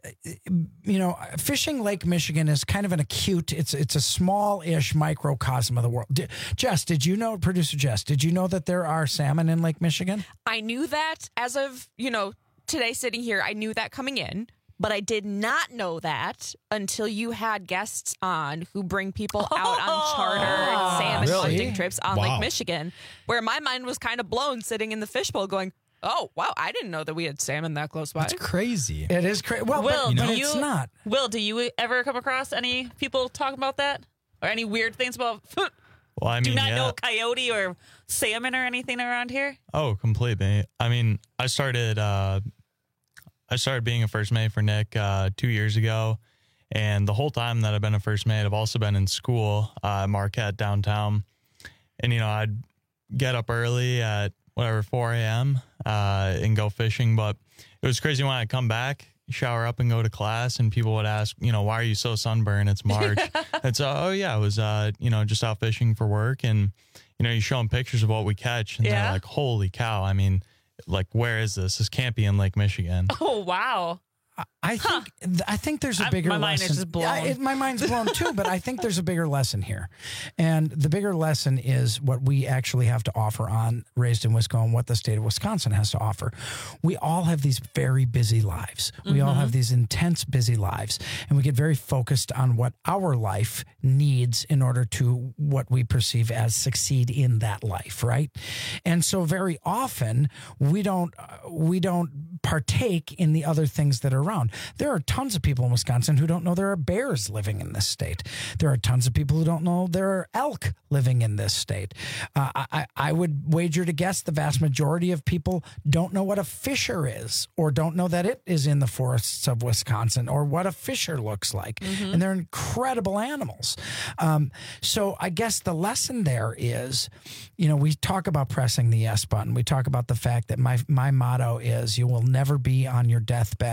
you know, fishing Lake Michigan is kind of an acute, it's it's a small-ish microcosm of the world. Did, Jess, did you know, producer Jess, did you know that there are salmon in Lake Michigan? I knew that as of, you know, today sitting here, I knew that coming in. But I did not know that until you had guests on who bring people out on charter and salmon Really? hunting trips on Wow. Lake Michigan, where my mind was kind of blown sitting in the fishbowl going, oh, wow, I didn't know that we had salmon that close by. That's crazy. It is crazy. Well, Will, but, do but you, it's not. Will, do you ever come across any people talking about that? Or any weird things about Well, I do mean, not yeah. know coyote or salmon or anything around here? Oh, completely. I mean, I started uh, I started being a first mate for Nick uh, two years ago, and the whole time that I've been a first mate, I've also been in school uh, at Marquette downtown, and you know I'd get up early at whatever four a.m. Uh, and go fishing, but it was crazy when I come back, shower up and go to class, and people would ask, you know, why are you so sunburned? It's March. It's uh, oh yeah, I was uh, you know just out fishing for work, and you know you show them pictures of what we catch, and Yeah. they're like, holy cow! I mean. Like, where is this? This can't be in Lake Michigan. Oh, wow. I think I think there's a I- bigger my mind is lesson. just blown. Yeah, it, my mind's blown too, but I think there's a bigger lesson here, and the bigger lesson is what we actually have to offer on Raised in Wisconsin, what the state of Wisconsin has to offer. We all have these very busy lives. We all Mhm. have these intense, busy lives, and we get very focused on what our life needs in order to what we perceive as succeed in that life, right? And so very often we don't uh, we don't partake in the other things that are around. There are tons of people in Wisconsin who don't know there are bears living in this state. There are tons of people who don't know there are elk living in this state. Uh, I, I would wager to guess the vast majority of people don't know what a fisher is, or don't know that it is in the forests of Wisconsin, or what a fisher looks like. Mhm. And they're incredible animals. Um, so I guess the lesson there is, you know, we talk about pressing the yes button. We talk about the fact that my my motto is you will never be on your deathbed and say,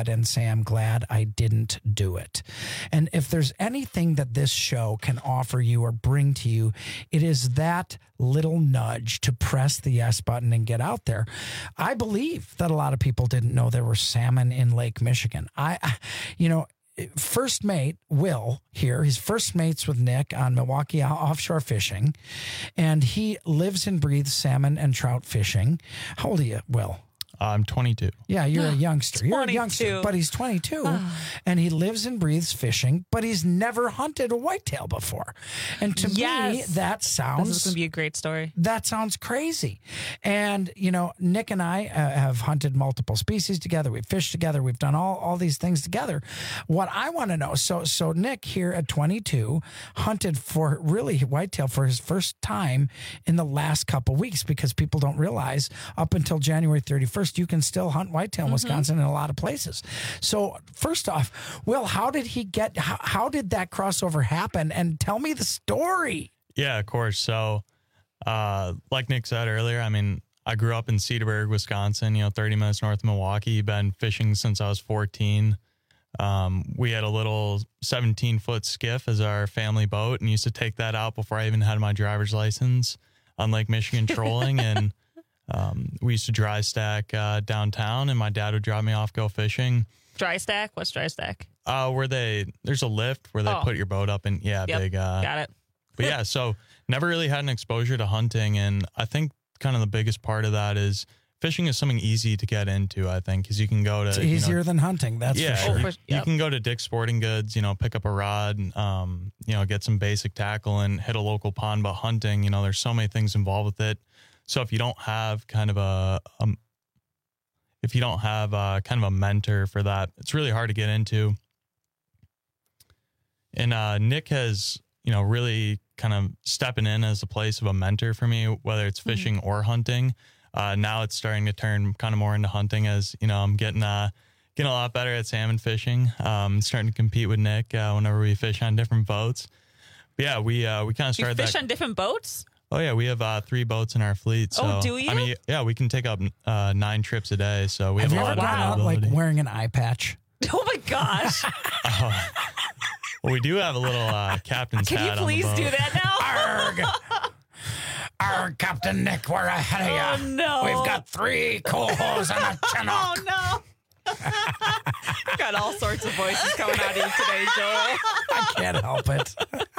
say I'm glad I didn't do it. And if there's anything that this show can offer you or bring to you, it is that little nudge to press the yes button and get out there. I believe that a lot of people didn't know there were salmon in Lake Michigan. I, you know, first mate, Will, here, his first mate's with Nick on Milwaukee Offshore Fishing, and he lives and breathes salmon and trout fishing. How old are you, Will? I'm twenty-two. Yeah, you're a youngster. You're a twenty-two. youngster, but he's twenty-two, and he lives and breathes fishing, but he's never hunted a whitetail before. And to Yes. me, that sounds... This is going to be a great story. That sounds crazy. And, you know, Nick and I uh, have hunted multiple species together. We've fished together. We've done all, all these things together. What I want to know, so so Nick here at twenty-two hunted for really whitetail for his first time in the last couple weeks, because people don't realize up until January thirty-first, you can still hunt whitetail in Mm-hmm. Wisconsin in a lot of places. So first off, Will, how did he get, how, how did that crossover happen? And tell me the story. Yeah, of course. So, uh, like Nick said earlier, I mean, I grew up in Cedarburg, Wisconsin, you know, thirty minutes north of Milwaukee. Been fishing since I was fourteen. Um, we had a little seventeen foot skiff as our family boat and used to take that out before I even had my driver's license on Lake Michigan trolling. And um, we used to dry stack uh, downtown, and my dad would drop me off, go fishing. Dry stack? What's dry stack? Uh, where they, there's a lift where they Oh. put your boat up and yeah, Yep, big, uh, got it. but yeah, so never really had an exposure to hunting. And I think kind of the biggest part of that is fishing is something easy to get into, I think, because you can go to... It's you easier know, than hunting, that's yeah, for sure. You, Oh, for- you yep. can go to Dick's Sporting Goods, you know, pick up a rod, um, you know, get some basic tackle and hit a local pond. But hunting, you know, there's so many things involved with it. So if you don't have kind of a... Um, if you don't have uh, kind of a mentor for that, it's really hard to get into. And uh, Nick has, you know, really kind of stepping in as a place of a mentor for me, whether it's fishing mm-hmm. or hunting. Uh, now it's starting to turn kind of more into hunting as, you know, I'm getting uh, getting a lot better at salmon fishing. Um, starting to compete with Nick uh, whenever we fish on different boats. But yeah, we uh, we kind of You started fish that. on different boats? Oh, yeah, we have uh, three boats in our fleet. So, Oh, do you? I mean, yeah, we can take up uh, nine trips a day. So we Have have, you a ever lot of gone out like availability. wearing an eye patch? Oh my gosh. Oh. Well, we do have a little uh, captain's Can hat you please on the do boat. that now? Arg! Arg, Captain Nick, we're ahead of Oh, you. no. We've got three cohos and a chinook. Oh, no. Got all sorts of voices coming out of you today, Joel. I can't help it.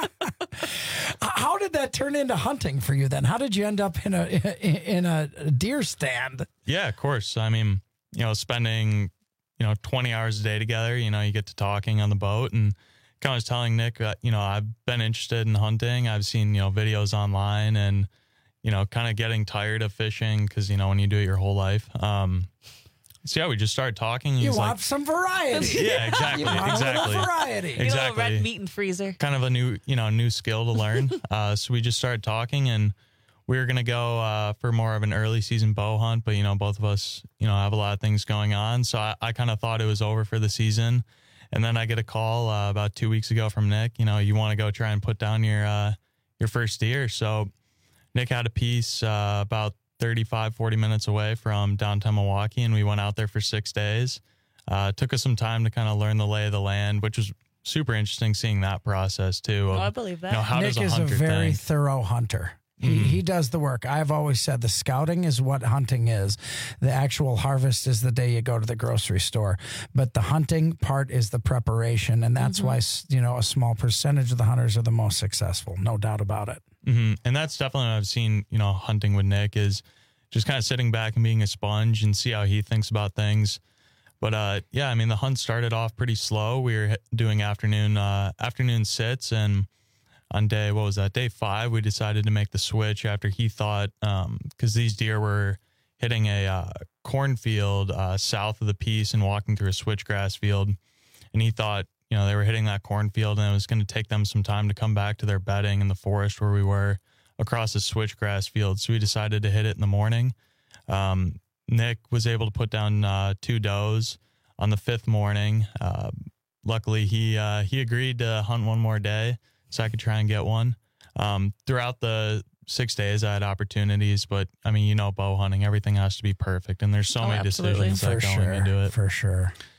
How did that turn into hunting for you then? How did you end up in a in a deer stand? Yeah, of course. I mean, you know, spending, you know, twenty hours a day together, you know, you get to talking on the boat, and kind of was telling Nick that, you know, I've been interested in hunting. I've seen, you know, videos online and, you know, kind of getting tired of fishing because, you know, when you do it your whole life. Um, so yeah, we just started talking. You He's want like, some variety. yeah, exactly. You want exactly. a little variety. You know, Exactly. red meat and freezer. Kind of a new, you know, new skill to learn. uh, so we just started talking, and we were going to go uh, for more of an early season bow hunt, but, you know, both of us, you know, have a lot of things going on. So I, I kind of thought it was over for the season. And then I get a call uh, about two weeks ago from Nick, you know, you want to go try and put down your, uh, your first deer. So Nick had a piece uh, about thirty-five, forty minutes away from downtown Milwaukee, and we went out there for six days. Uh, it took us some time to kind of learn the lay of the land, which was super interesting seeing that process too. Oh, of, I believe that. You know, how Nick does a is a hunter very think? thorough hunter. He, he does the work. I've always said the scouting is what hunting is. The actual harvest is the day you go to the grocery store. But the hunting part is the preparation. And that's Mm-hmm. why, you know, a small percentage of the hunters are the most successful. No doubt about it. Mm-hmm. And that's definitely what I've seen, you know, hunting with Nick is just kind of sitting back and being a sponge and see how he thinks about things. But uh, yeah, I mean, the hunt started off pretty slow. We were doing afternoon uh, afternoon sits, and on day, what was that, day five, we decided to make the switch after he thought, um, because these deer were hitting a uh, cornfield uh, south of the piece and walking through a switchgrass field. And he thought, you know, they were hitting that cornfield and it was going to take them some time to come back to their bedding in the forest where we were across a switchgrass field. So we decided to hit it in the morning. Um, Nick was able to put down uh, two does on the fifth morning. Uh, luckily, he uh, he agreed to hunt one more day so I could try and get one. Um, throughout the six days, I had opportunities, but I mean, you know, bow hunting, everything has to be perfect. And there's so Oh, many absolutely. decisions that For go sure. into it. For sure.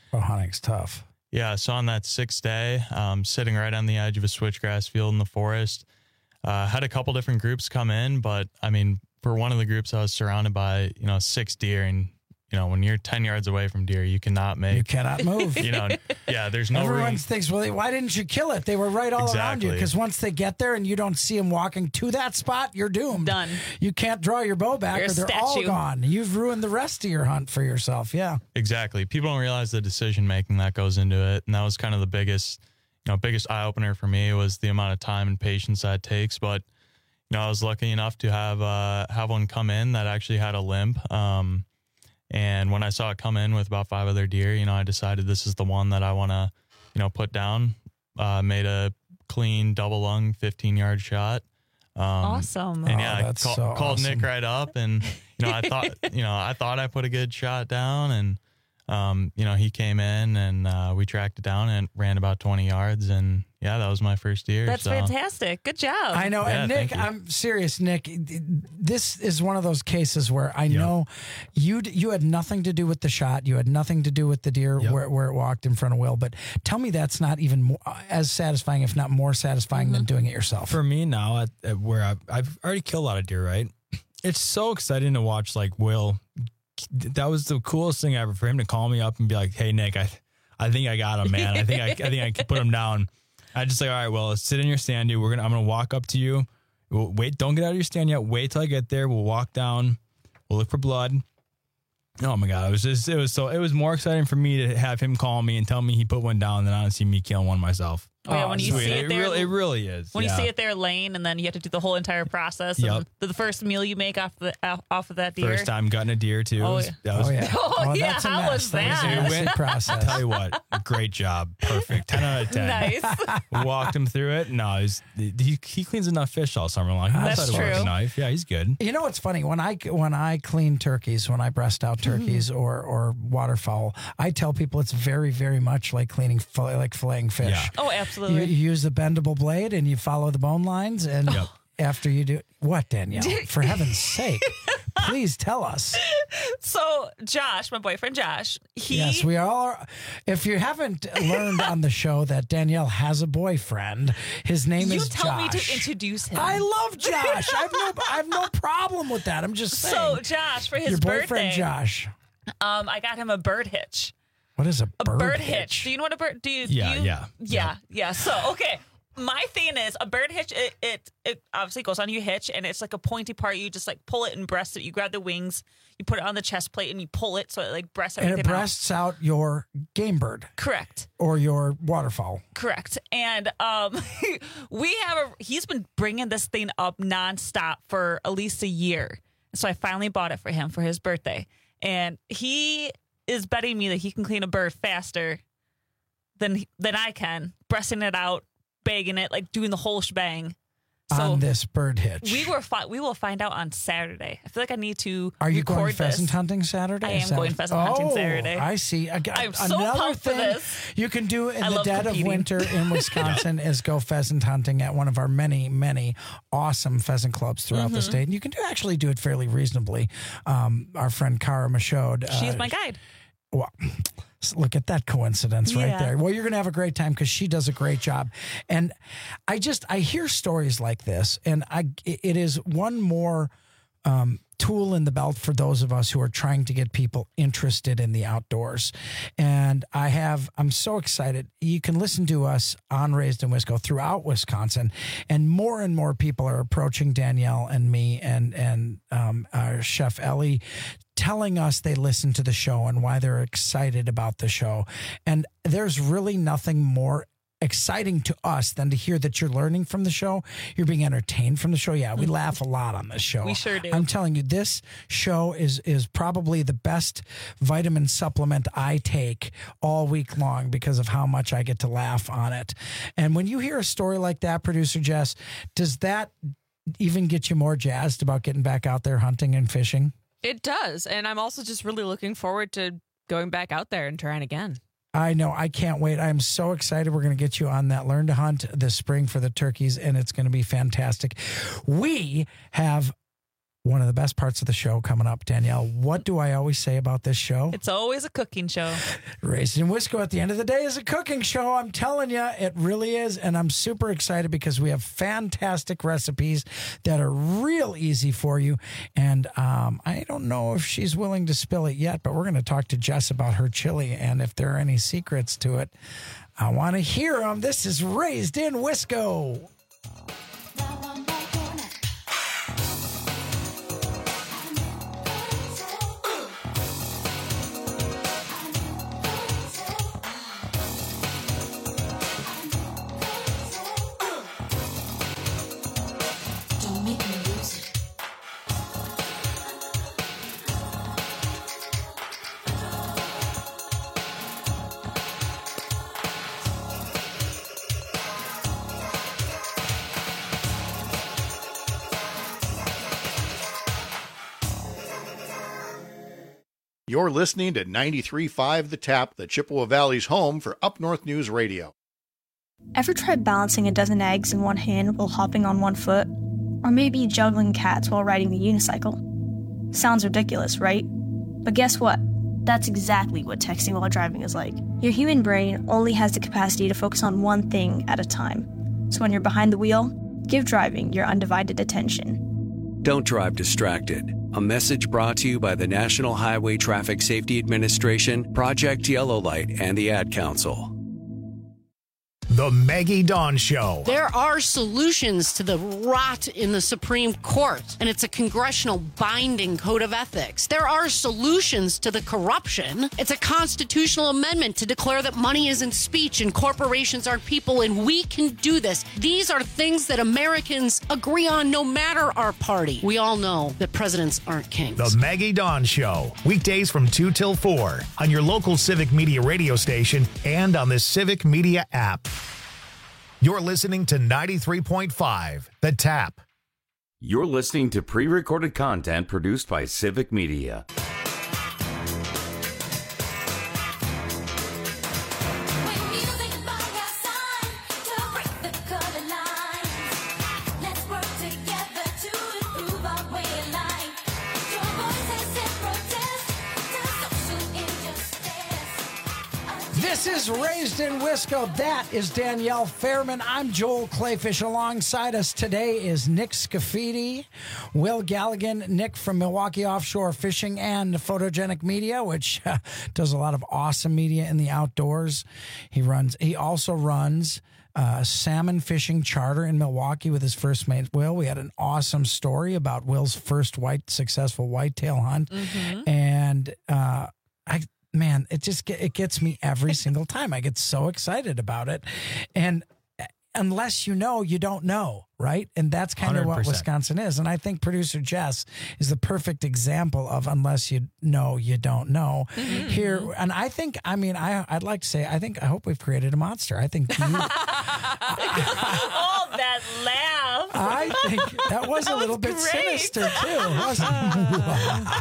Oh, hunting's tough. Yeah, so on that sixth day, um, sitting right on the edge of a switchgrass field in the forest, uh, had a couple different groups come in, but I mean, for one of the groups, I was surrounded by, you know, six deer, and you know, when you're ten yards away from deer, you cannot make. You cannot move. You know, yeah, there's no Everyone room. thinks, well, why didn't you kill it? They were right all around you. Exactly. Because once they get there and you don't see them walking to that spot, you're doomed. Done. You can't draw your bow back You're a or they're all statue. gone. You've ruined the rest of your hunt for yourself. Yeah. Exactly. People don't realize the decision making that goes into it, and that was kind of the biggest, you know, biggest eye opener for me was the amount of time and patience that takes. But you know, I was lucky enough to have uh, have one come in that actually had a limp. Um, And when I saw it come in with about five other deer, you know, I decided this is the one that I want to, you know, put down. Uh, made a clean double lung fifteen yard shot. Um, Awesome. And Oh, yeah, I that's call, so called awesome. Nick right up, and you know, I thought, you know, I thought I put a good shot down, and um, you know, he came in and uh, we tracked it down and ran about twenty yards, and yeah, that was my first deer. That's so. fantastic. Good job. I know. Yeah, and Nick, thank you. I'm serious, Nick. This is one of those cases where I know you you had nothing to do with the shot. You had nothing to do with the deer Yep. where, where it walked in front of Will. But tell me that's not even more, as satisfying, if not more satisfying, than doing it yourself. For me now, at, at where I've, I've already killed a lot of deer, right? It's so exciting to watch, like, Will. That was the coolest thing ever, for him to call me up and be like, hey, Nick, I I think I got him, man. I think I, I think I can put him down. I just like, all right, well, sit in your stand, dude. We're gonna I'm gonna walk up to you. We'll wait, don't get out of your stand yet. Wait till I get there. We'll walk down. We'll look for blood. Oh my God. It was just it was so it was more exciting for me to have him call me and tell me he put one down than honestly me killing one myself. Oh, yeah, when you sweet. see it it there, really, it really is. When yeah. you see it there laying, and then you have to do the whole entire process. Yep. And the, the first meal you make off the off of that deer. First time gutting a deer too. Oh, It was- yeah. that was, Oh, yeah. Oh, Oh, yeah. that's a How mess. was That was a that? messy It went- process. Tell you what, great job, perfect, ten out of ten. Nice. Walked him through it. No, he's, he he cleans enough fish all summer long. He knows That's how to work true. a knife. Yeah, he's good. You know what's funny? When I when I clean turkeys, when I breast out turkeys Mm-hmm. or or waterfowl, I tell people it's very very much like cleaning fillet, like filleting fish. Yeah. Oh, You, absolutely. you use the bendable blade and you follow the bone lines, and Yep. after you do what, Danielle? For heaven's sake, please tell us. So Josh, my boyfriend Josh, he Yes, we all are. If you haven't learned on the show that Danielle has a boyfriend, his name you is tell Josh. me to introduce him. I love Josh. I have no, I have no problem with that. I'm just saying. So Josh, for his your boyfriend birthday, Josh. um, I got him a bird hitch. What is a A bird, bird, hitch. Do you know what a bird? Do you? Yeah, you, yeah, yeah, yeah. So okay, my thing is a bird hitch. It, it it obviously goes on your hitch, and it's like a pointy part. You just like pull it and breast it. You grab the wings, you put it on the chest plate, and you pull it so it like breasts And everything it out. breasts out your game bird Correct. or your waterfowl. Correct. And um, we have a. He's been bringing this thing up nonstop for at least a year. So I finally bought it for him for his birthday, and he is betting me that he can clean a bird faster than than I can, breasting it out, bagging it, like doing the whole shebang. So on this bird hitch. we were fi- we will find out on Saturday. I feel like I need to. Are you record going pheasant this. hunting Saturday? I Is am that- going pheasant hunting Oh, Saturday. I see. I got I'm so another pumped for thing this. you can do in I the love dead competing. of winter in Wisconsin is go pheasant hunting at one of our many, many awesome pheasant clubs throughout the Mhm. state. And you can do actually do it fairly reasonably. Um, our friend Cara Michaud. Uh, She's my guide. Well, look at that coincidence right Yeah. there. Well, you're going to have a great time because she does a great job. And I just, I hear stories like this, and I, it is one more um, tool in the belt for those of us who are trying to get people interested in the outdoors. And I have, I'm so excited. You can listen to us on Raised in Wisco throughout Wisconsin, and more and more people are approaching Danielle and me and, and um, our chef Ellie, telling us they listen to the show and why they're excited about the show. And there's really nothing more exciting to us than to hear that you're learning from the show. You're being entertained from the show. Yeah, we laugh a lot on this show. We sure do. I'm telling you, this show is is probably the best vitamin supplement I take all week long because of how much I get to laugh on it. And when you hear a story like that, producer Jess, does that even get you more jazzed about getting back out there hunting and fishing? It does. And I'm also just really looking forward to going back out there and trying again. I know. I can't wait. I'm so excited. We're going to get you on that Learn to Hunt this spring for the turkeys, and it's going to be fantastic. We have one of the best parts of the show coming up. Danielle, what do I always say about this show? It's always a cooking show. Raised in Wisco at the end of the day is a cooking show. I'm telling you, it really is. And I'm super excited because we have fantastic recipes that are real easy for you. And um, I don't know if she's willing to spill it yet, but we're going to talk to Jess about her chili and if there are any secrets to it. I want to hear them. This is Raised in Wisco. You're listening to ninety-three point five The Tap, the Chippewa Valley's home for Up North News Radio. Ever tried balancing a dozen eggs in one hand while hopping on one foot? Or maybe juggling cats while riding the unicycle? Sounds ridiculous, right? But guess what? That's exactly what texting while driving is like. Your human brain only has the capacity to focus on one thing at a time. So when you're behind the wheel, give driving your undivided attention. Don't drive distracted. A message brought to you by the National Highway Traffic Safety Administration, Project Yellow Light, and the Ad Council. The Maggie Dawn Show. There are solutions to the rot in the Supreme Court, and it's a congressional binding code of ethics. There are solutions to the corruption. It's a constitutional amendment to declare that money isn't speech and corporations aren't people, and we can do this. These are things that Americans agree on no matter our party. We all know that presidents aren't kings. The Maggie Dawn Show. Weekdays from two till four on your local Civic Media radio station and on the Civic Media app. You're listening to ninety-three point five The Tap. You're listening to pre-recorded content produced by Civic Media. This is Raised in Wisco. That is Danielle Fairman. I'm Joel Clayfish. Alongside us today is Nick Scafidi, Will Galligan, Nick from Milwaukee Offshore Fishing and Photogenic Media, which uh, does a lot of awesome media in the outdoors. He runs. He also runs uh, salmon fishing charter in Milwaukee with his first mate, Will. We had an awesome story about Will's first white successful whitetail hunt, mm-hmm. and uh, I. Man, it just get, it gets me every single time. I get so excited about it. And unless you know, you don't know, right? And that's kind of what Wisconsin is. And I think producer Jess is the perfect example of unless you know, you don't know. Mm-hmm. Here, and I think, I mean, I, I'd like to say, I think, I hope we've created a monster. I think you... Oh, that laugh. I think that was that a little was bit great. Sinister, too, wasn't it?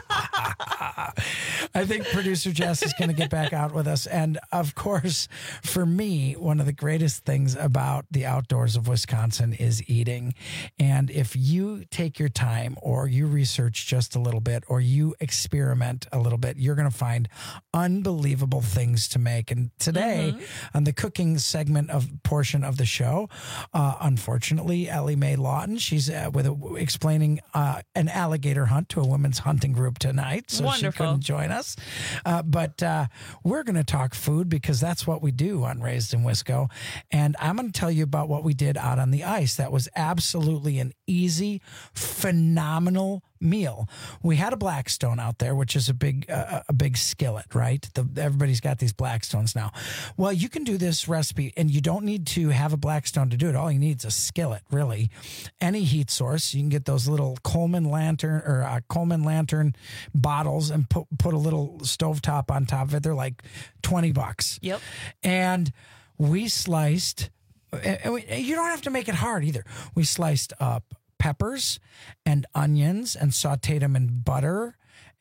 I think producer Jess is going to get back out with us. And, of course, for me, one of the greatest things about the outdoors of Wisconsin is eating. And if you take your time or you research just a little bit or you experiment a little bit, you're going to find unbelievable things to make. And today, mm-hmm. on the cooking segment of portion of the show, uh, unfortunately, Ellie Mae Lawton, she's uh, with a, explaining uh, an alligator hunt to a women's hunting group tonight. So Wonderful. She couldn't join us. Uh, but uh, we're going to talk food because that's what we do on Raised in Wisco. And I'm going to tell you about what we did out on the ice. That was absolutely an easy, phenomenal meal. We had a Blackstone out there, which is a big uh, a big skillet, right? The, everybody's got these Blackstones now. Well, you can do this recipe, and you don't need to have a Blackstone to do it. All you need is a skillet, really. Any heat source. You can get those little Coleman lantern or uh, Coleman lantern bottles and put put a little stovetop on top of it. They're like twenty bucks. Yep. And we sliced. And we, you don't have to make it hard either. We sliced up peppers and onions and sauteed them in butter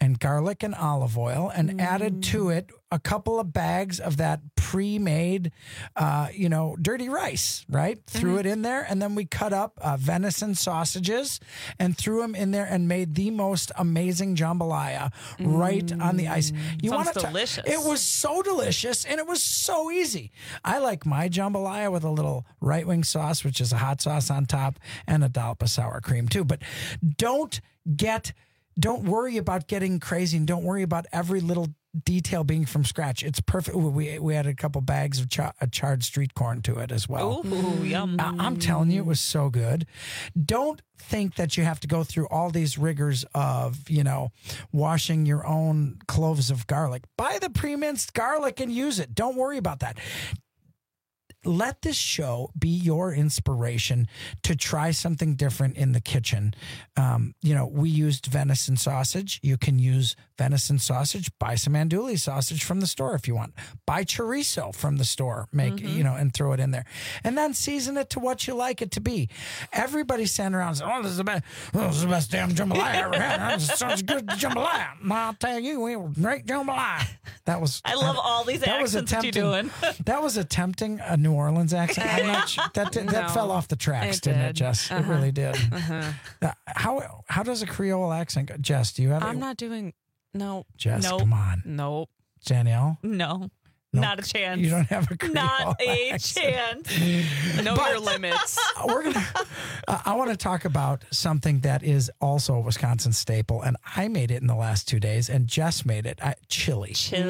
and garlic and olive oil, and Mm. added to it a couple of bags of that pre-made, uh, you know, dirty rice, right? Mm-hmm. Threw it in there, and then we cut up uh, venison sausages and threw them in there and made the most amazing jambalaya right on the ice. You Sounds wanna ta- delicious. It was so delicious, and it was so easy. I like my jambalaya with a little right wing sauce, which is a hot sauce on top, and a dollop of sour cream too. But don't get, don't worry about getting crazy, and don't worry about every little detail being from scratch. It's perfect. Ooh, We we added a couple bags of cha- uh, charred street corn to it as well. Ooh, yum. I- I'm telling you, it was so good. Don't think that you have to go through all these rigors of, you know, washing your own cloves of garlic. Buy the pre-minced garlic and use it. Don't worry about that. Let this show be your inspiration to try something different in the kitchen. Um, you know, we used venison sausage. You can use venison sausage. Buy some andouille sausage from the store if you want. Buy chorizo from the store. Make, Mm-hmm. you know, and throw it in there. And then season it to what you like it to be. Everybody's standing around saying, oh, this is the best, oh, this is the best damn jambalaya I ever had. This is such good jambalaya. I'll tell you, it was great jambalaya. That was. I love all these that was accents that you're doing. That was attempting a New Orleans accent. I'm not sure. That did, that No, fell off the tracks, it didn't it, did. Jess? It Uh-huh. really did. Uh-huh. Uh, how how does a Creole accent go? Jess, do you have I'm it? not doing. No. Jess, Nope. come on. Nope. Danielle? No, No, not a chance. You don't have a Creole Not a accent. chance. Know But- your limits. We're gonna. Uh, I want to talk about something that is also a Wisconsin staple, and I made it in the last two days, and Jess made it. I, chili.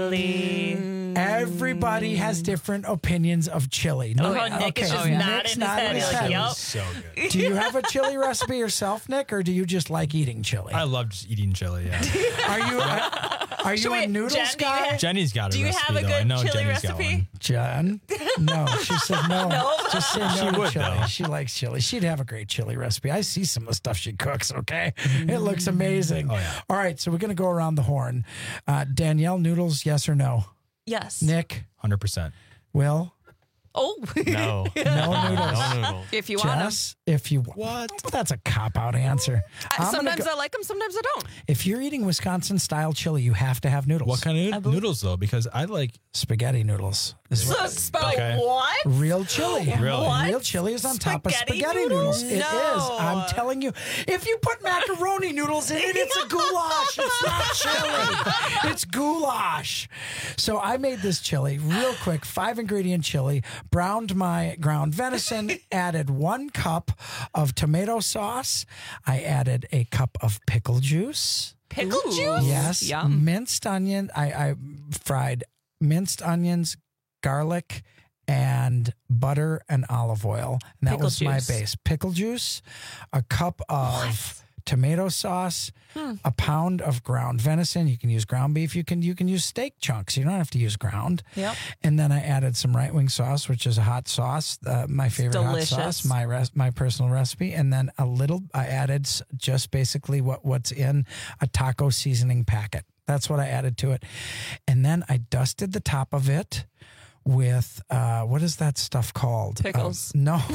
Chili. Everybody has different opinions of chili. Oh, Nick is just nodding Nick's his nodding head. his Like, head. yup. So good. Do you have a chili recipe yourself, Nick, or do you just like eating chili? I love just eating chili. Yeah. Are you a, are you So a wait, noodles Jen, do you guy? have- Jenny's got a Do you recipe, have a though. I good know chili Jenny's got recipe? one. Jen? No, she said no. No? Just say no She to would, chili. though. She likes chili. She'd have a great chili recipe. I see some of the stuff she cooks, okay? It looks amazing. Oh, yeah. All right, so we're going to go around the horn. Uh, Danielle, noodles, yes or no? Yes. Nick, one hundred percent. Will? Oh. No. No noodles. No noodles. If you want them. Jess, if you what? Well, that's a cop-out answer. I'm gonna Sometimes go- I like them, sometimes I don't. if you're eating Wisconsin-style chili, you have to have noodles. What kind of noodles, though? Because I like Spaghetti noodles. Is So what- spell Okay. what? Real chili. Really? What? Real chili is on top of Spaghetti spaghetti noodles. noodles? It is. No. I'm telling you. If you put macaroni noodles in it, it's a goulash. It's not chili. It's goulash. So I made this chili real quick. Five ingredient chili. Browned my ground venison. Added one cup of tomato sauce. I added a cup of pickle juice. Pickle Ooh. juice? Yes. Yum. Minced onion. I, I fried minced onions, garlic, and butter and olive oil. And that Pickle was my juice. base. Pickle juice, a cup of tomato sauce, Hmm. a pound of ground venison. You can use ground beef. You can you can use steak chunks. You don't have to use ground. Yep. And then I added some right wing sauce, which is a hot sauce, uh, my favorite delicious. hot sauce, my res- my personal recipe. And then a little, I added s- just basically what what's in a taco seasoning packet. That's what I added to it. And then I dusted the top of it with, uh, what is that stuff called? Pickles. Uh, no.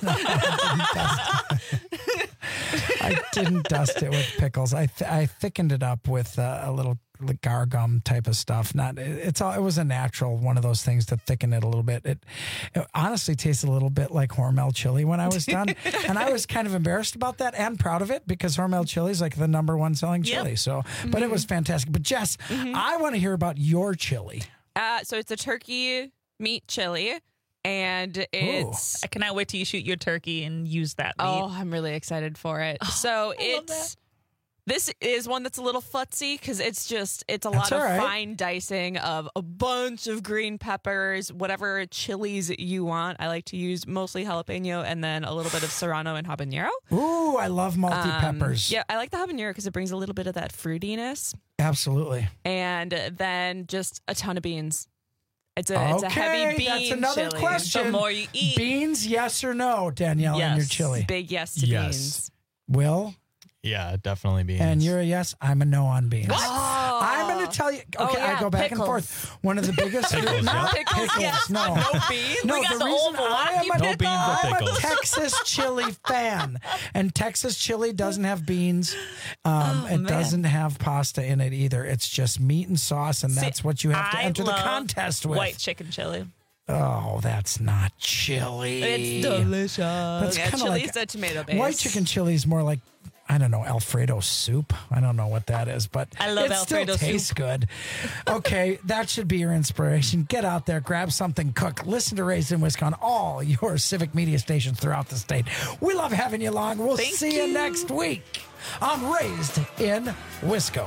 I didn't dust it. I didn't dust it with pickles. I th- I thickened it up with uh, a little gar gum type of stuff. Not it, it's all. It was a natural one of those things to thicken it a little bit. It, it honestly tasted a little bit like Hormel chili when I was done, and I was kind of embarrassed about that and proud of it because Hormel chili is like the number one selling chili. Yep. So, but it was fantastic. But Jess, I want to hear about your chili. Uh, so it's a turkey meat chili, and it's. I cannot wait till you shoot your turkey and use that meat. Oh, I'm really excited for it. so love it's. This is one that's a little futzy because it's just, it's a That's lot of all right. fine dicing of a bunch of green peppers, whatever chilies you want. I like to use mostly jalapeno and then a little bit of serrano and habanero. Ooh, I love multi peppers. Um, yeah, I like the habanero because it brings a little bit of that fruitiness. Absolutely. And then just a ton of beans. It's a, it's a heavy bean that's another chili. question. The more you eat. Beans, yes or no, Danielle, in your Yes. chili? Big yes to Yes. beans. Will? Yeah, definitely beans. And you're a yes, I'm a no on beans. What? I'm going to tell you? Okay, Oh, yeah, I go back pickles. and forth. One of the biggest Pickles, not yeah. Pickles, yes, no, but no beans? No, We got the the reason old I am a, Milwaukee No beans, but I'm a pickles. Texas chili fan, and Texas chili doesn't have beans. Um, Oh, it man. doesn't have pasta in it either. It's just meat and sauce, and See, that's what you have to I enter the love contest with. White chicken chili. Oh, that's not chili. It's delicious. That's Yeah, kinda chili's like a tomato base. white chicken chili is more like, I don't know, Alfredo soup. I don't know what that is, but I love it Alfredo still tastes soup. good. Okay, that should be your inspiration. Get out there, grab something, cook. Listen to Raised in Wisconsin on all your civic media stations throughout the state. We love having you along. We'll Thank see you. you. next week on Raised in Wisco.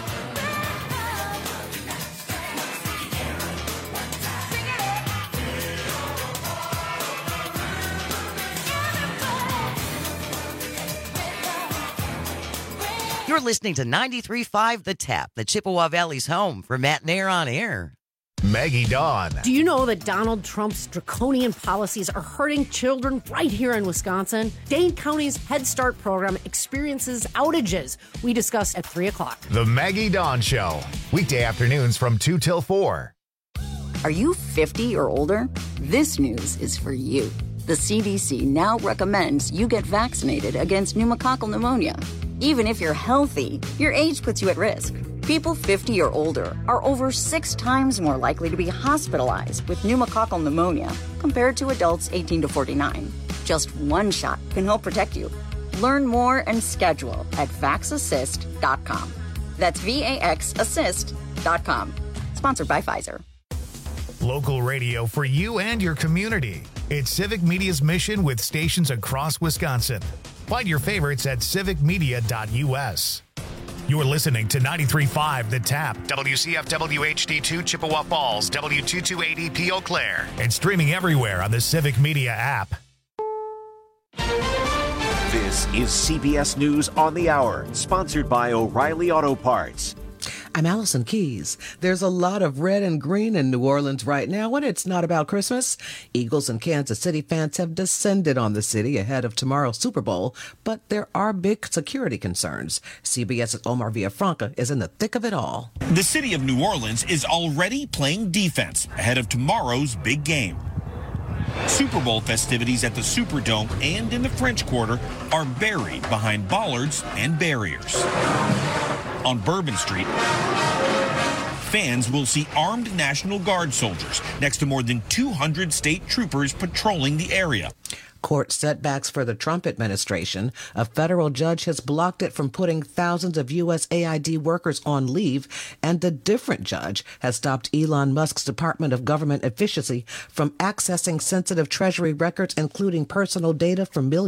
You're listening to ninety-three point five The Tap, the Chippewa Valley's home for Matt Nair on air. Maggie Dawn. Do you know that Donald Trump's draconian policies are hurting children right here in Wisconsin? Dane County's Head Start program experiences outages. We discuss at three o'clock. The Maggie Dawn Show. Weekday afternoons from two till four. Are you fifty or older? This news is for you. The C D C now recommends you get vaccinated against pneumococcal pneumonia. Even if you're healthy, your age puts you at risk. People fifty or older are over six times more likely to be hospitalized with pneumococcal pneumonia compared to adults eighteen to forty-nine. Just one shot can help protect you. Learn more and schedule at vax assist dot com. That's V A X assist dot com. Sponsored by Pfizer. Local radio for you and your community. It's Civic Media's mission with stations across Wisconsin. Find your favorites at civic media dot U S. You're listening to ninety-three point five The Tap, W C F W H D two Chippewa Falls, W two twenty-eight P Eau Claire, and streaming everywhere on the Civic Media app. This is C B S News on the Hour, sponsored by O'Reilly Auto Parts. I'm Allison Keys. There's a lot of red and green in New Orleans right now, and it's not about Christmas. Eagles and Kansas City fans have descended on the city ahead of tomorrow's Super Bowl, but there are big security concerns. CBS's Omar Villafranca is in the thick of it all. The city of New Orleans is already playing defense ahead of tomorrow's big game. Super Bowl festivities at the Superdome and in the French Quarter are buried behind bollards and barriers. On Bourbon Street, fans will see armed National Guard soldiers next to more than two hundred state troopers patrolling the area. Court setbacks for the Trump administration. A federal judge has blocked it from putting thousands of U S A I D workers on leave, and a different judge has stopped Elon Musk's Department of Government Efficiency from accessing sensitive Treasury records, including personal data from millions